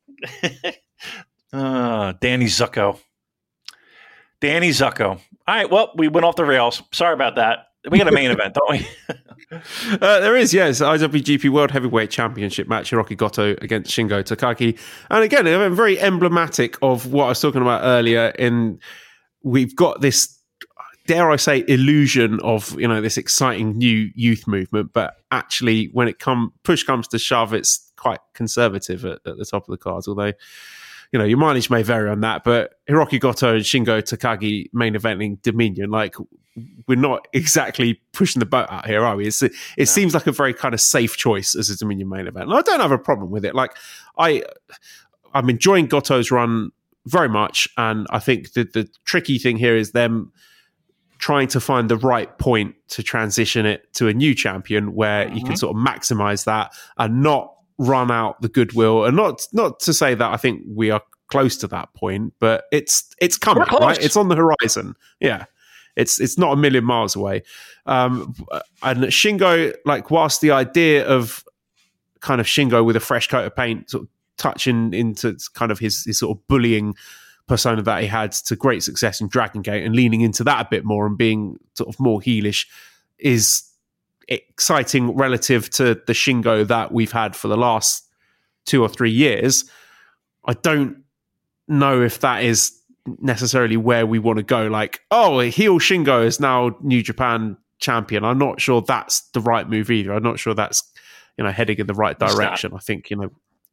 Danny Zucco. Danny Zucco. All right, well, we went off the rails. Sorry about that. We got a main event, don't we? There is, yes. IWGP World Heavyweight Championship match, Hiroki Goto against Shingo Takagi. And again, very emblematic of what I was talking about earlier. We've got this, dare I say, illusion of, this exciting new youth movement. But actually, when push comes to shove, it's quite conservative at the top of the cards. Although, your mileage may vary on that. But Hiroki Goto and Shingo Takagi main eventing Dominion, we're not exactly pushing the boat out here, are we? It seems like a very kind of safe choice as a Dominion main event. And I don't have a problem with it. I'm enjoying Goto's run very much. And I think that the tricky thing here is them trying to find the right point to transition it to a new champion where you can sort of maximize that and not run out the goodwill. And not to say that I think we are close to that point, but it's coming, right? It's on the horizon. Yeah. It's not a million miles away. And Shingo, whilst the idea of kind of Shingo with a fresh coat of paint sort of touching into kind of his sort of bullying persona that he had to great success in Dragon Gate and leaning into that a bit more and being sort of more heelish is exciting relative to the Shingo that we've had for the last 2 or 3 years. I don't know if that is necessarily where we want to go. Heel Shingo is now New Japan champion. I'm not sure that's the right move either. I'm not sure that's heading in the right direction. I think no.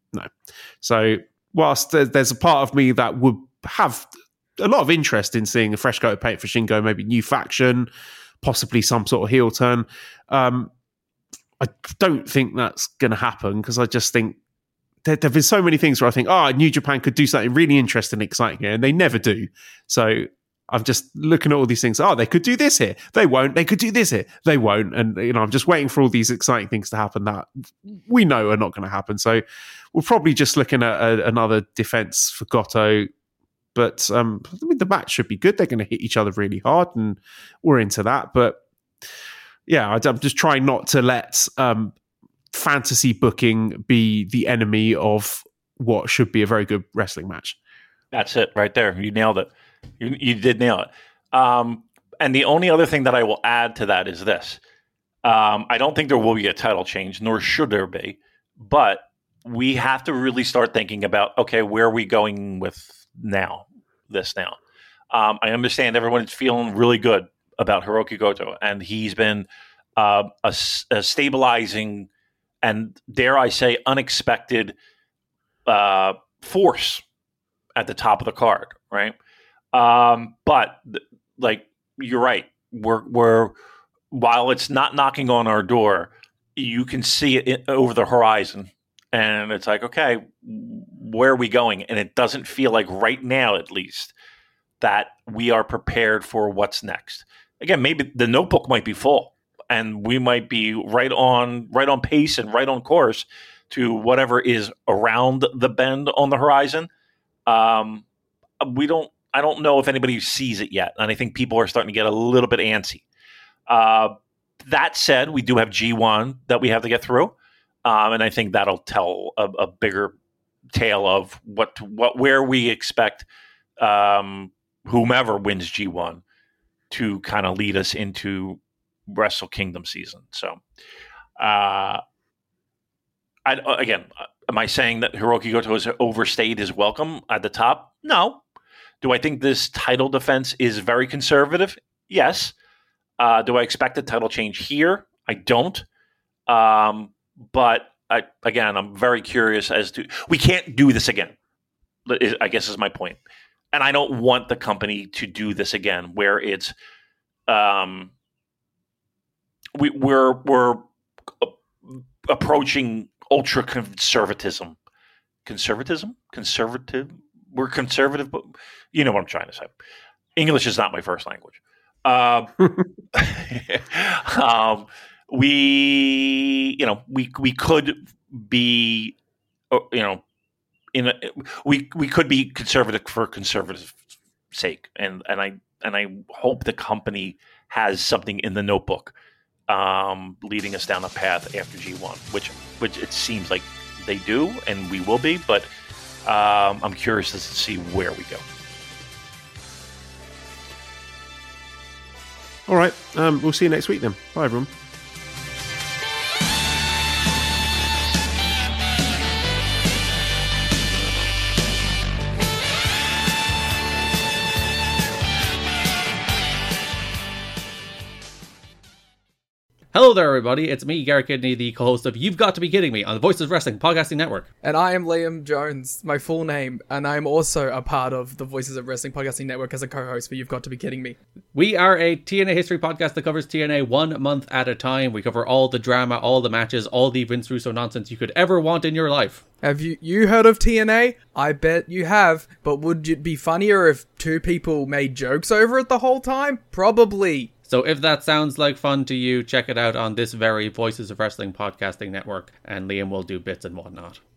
So whilst there's a part of me that would have a lot of interest in seeing a fresh coat of paint for Shingo, maybe new faction, possibly some sort of heel turn, I don't think that's going to happen because I just think there have been so many things where I think, New Japan could do something really interesting and exciting here, and they never do. So I'm just looking at all these things. They could do this here. They won't. They could do this here. They won't. And, I'm just waiting for all these exciting things to happen that we know are not going to happen. So we're probably just looking at another defense for Goto. But the match should be good. They're going to hit each other really hard, and we're into that. But yeah, I'm just trying not to let fantasy booking be the enemy of what should be a very good wrestling match. That's it right there. You nailed it. You did nail it. And the only other thing that I will add to that is this. I don't think there will be a title change, nor should there be. But we have to really start thinking about, okay, where are we going with this now? I understand everyone's feeling really good about Hiroki Goto, and he's been a stabilizing and, dare I say, unexpected force at the top of the card, right? But you're right. We're while it's not knocking on our door, you can see it over the horizon, and it's like, okay, where are we going? And it doesn't feel like right now, at least, that we are prepared for what's next. Again, maybe the notebook might be full, and we might be right on pace and right on course to whatever is around the bend on the horizon. I don't know if anybody sees it yet, and I think people are starting to get a little bit antsy. That said, we do have G1 that we have to get through, and I think that'll tell a bigger tale of where we expect whomever wins G1 to kind of lead us into Wrestle Kingdom season. So, am I saying that Hiroki Goto has overstayed his welcome at the top? No. Do I think this title defense is very conservative? Yes. Do I expect a title change here? I don't. But I'm very curious as to, we can't do this again, I guess is my point. And I don't want the company to do this again, where it's we're approaching ultra conservatism. Conservative. We're conservative, but you know what I'm trying to say. English is not my first language. We could be, we could be conservative for conservative sake, and I hope the company has something in the notebook leading us down a path after G1, which it seems like they do, and we will be, but I'm curious to see where we go. All right, we'll see you next week then. Bye, everyone. Hello there, everybody. It's me, Garrett Kidney, the co-host of You've Got to Be Kidding Me on the Voices of Wrestling Podcasting Network. And I am Liam Jones, my full name, and I'm also a part of the Voices of Wrestling Podcasting Network as a co-host for You've Got to Be Kidding Me. We are a TNA history podcast that covers TNA 1 month at a time. We cover all the drama, all the matches, all the Vince Russo nonsense you could ever want in your life. Have you heard of TNA? I bet you have, but would it be funnier if two people made jokes over it the whole time? Probably. So if that sounds like fun to you, check it out on this very Voices of Wrestling Podcasting Network, and Liam will do bits and whatnot.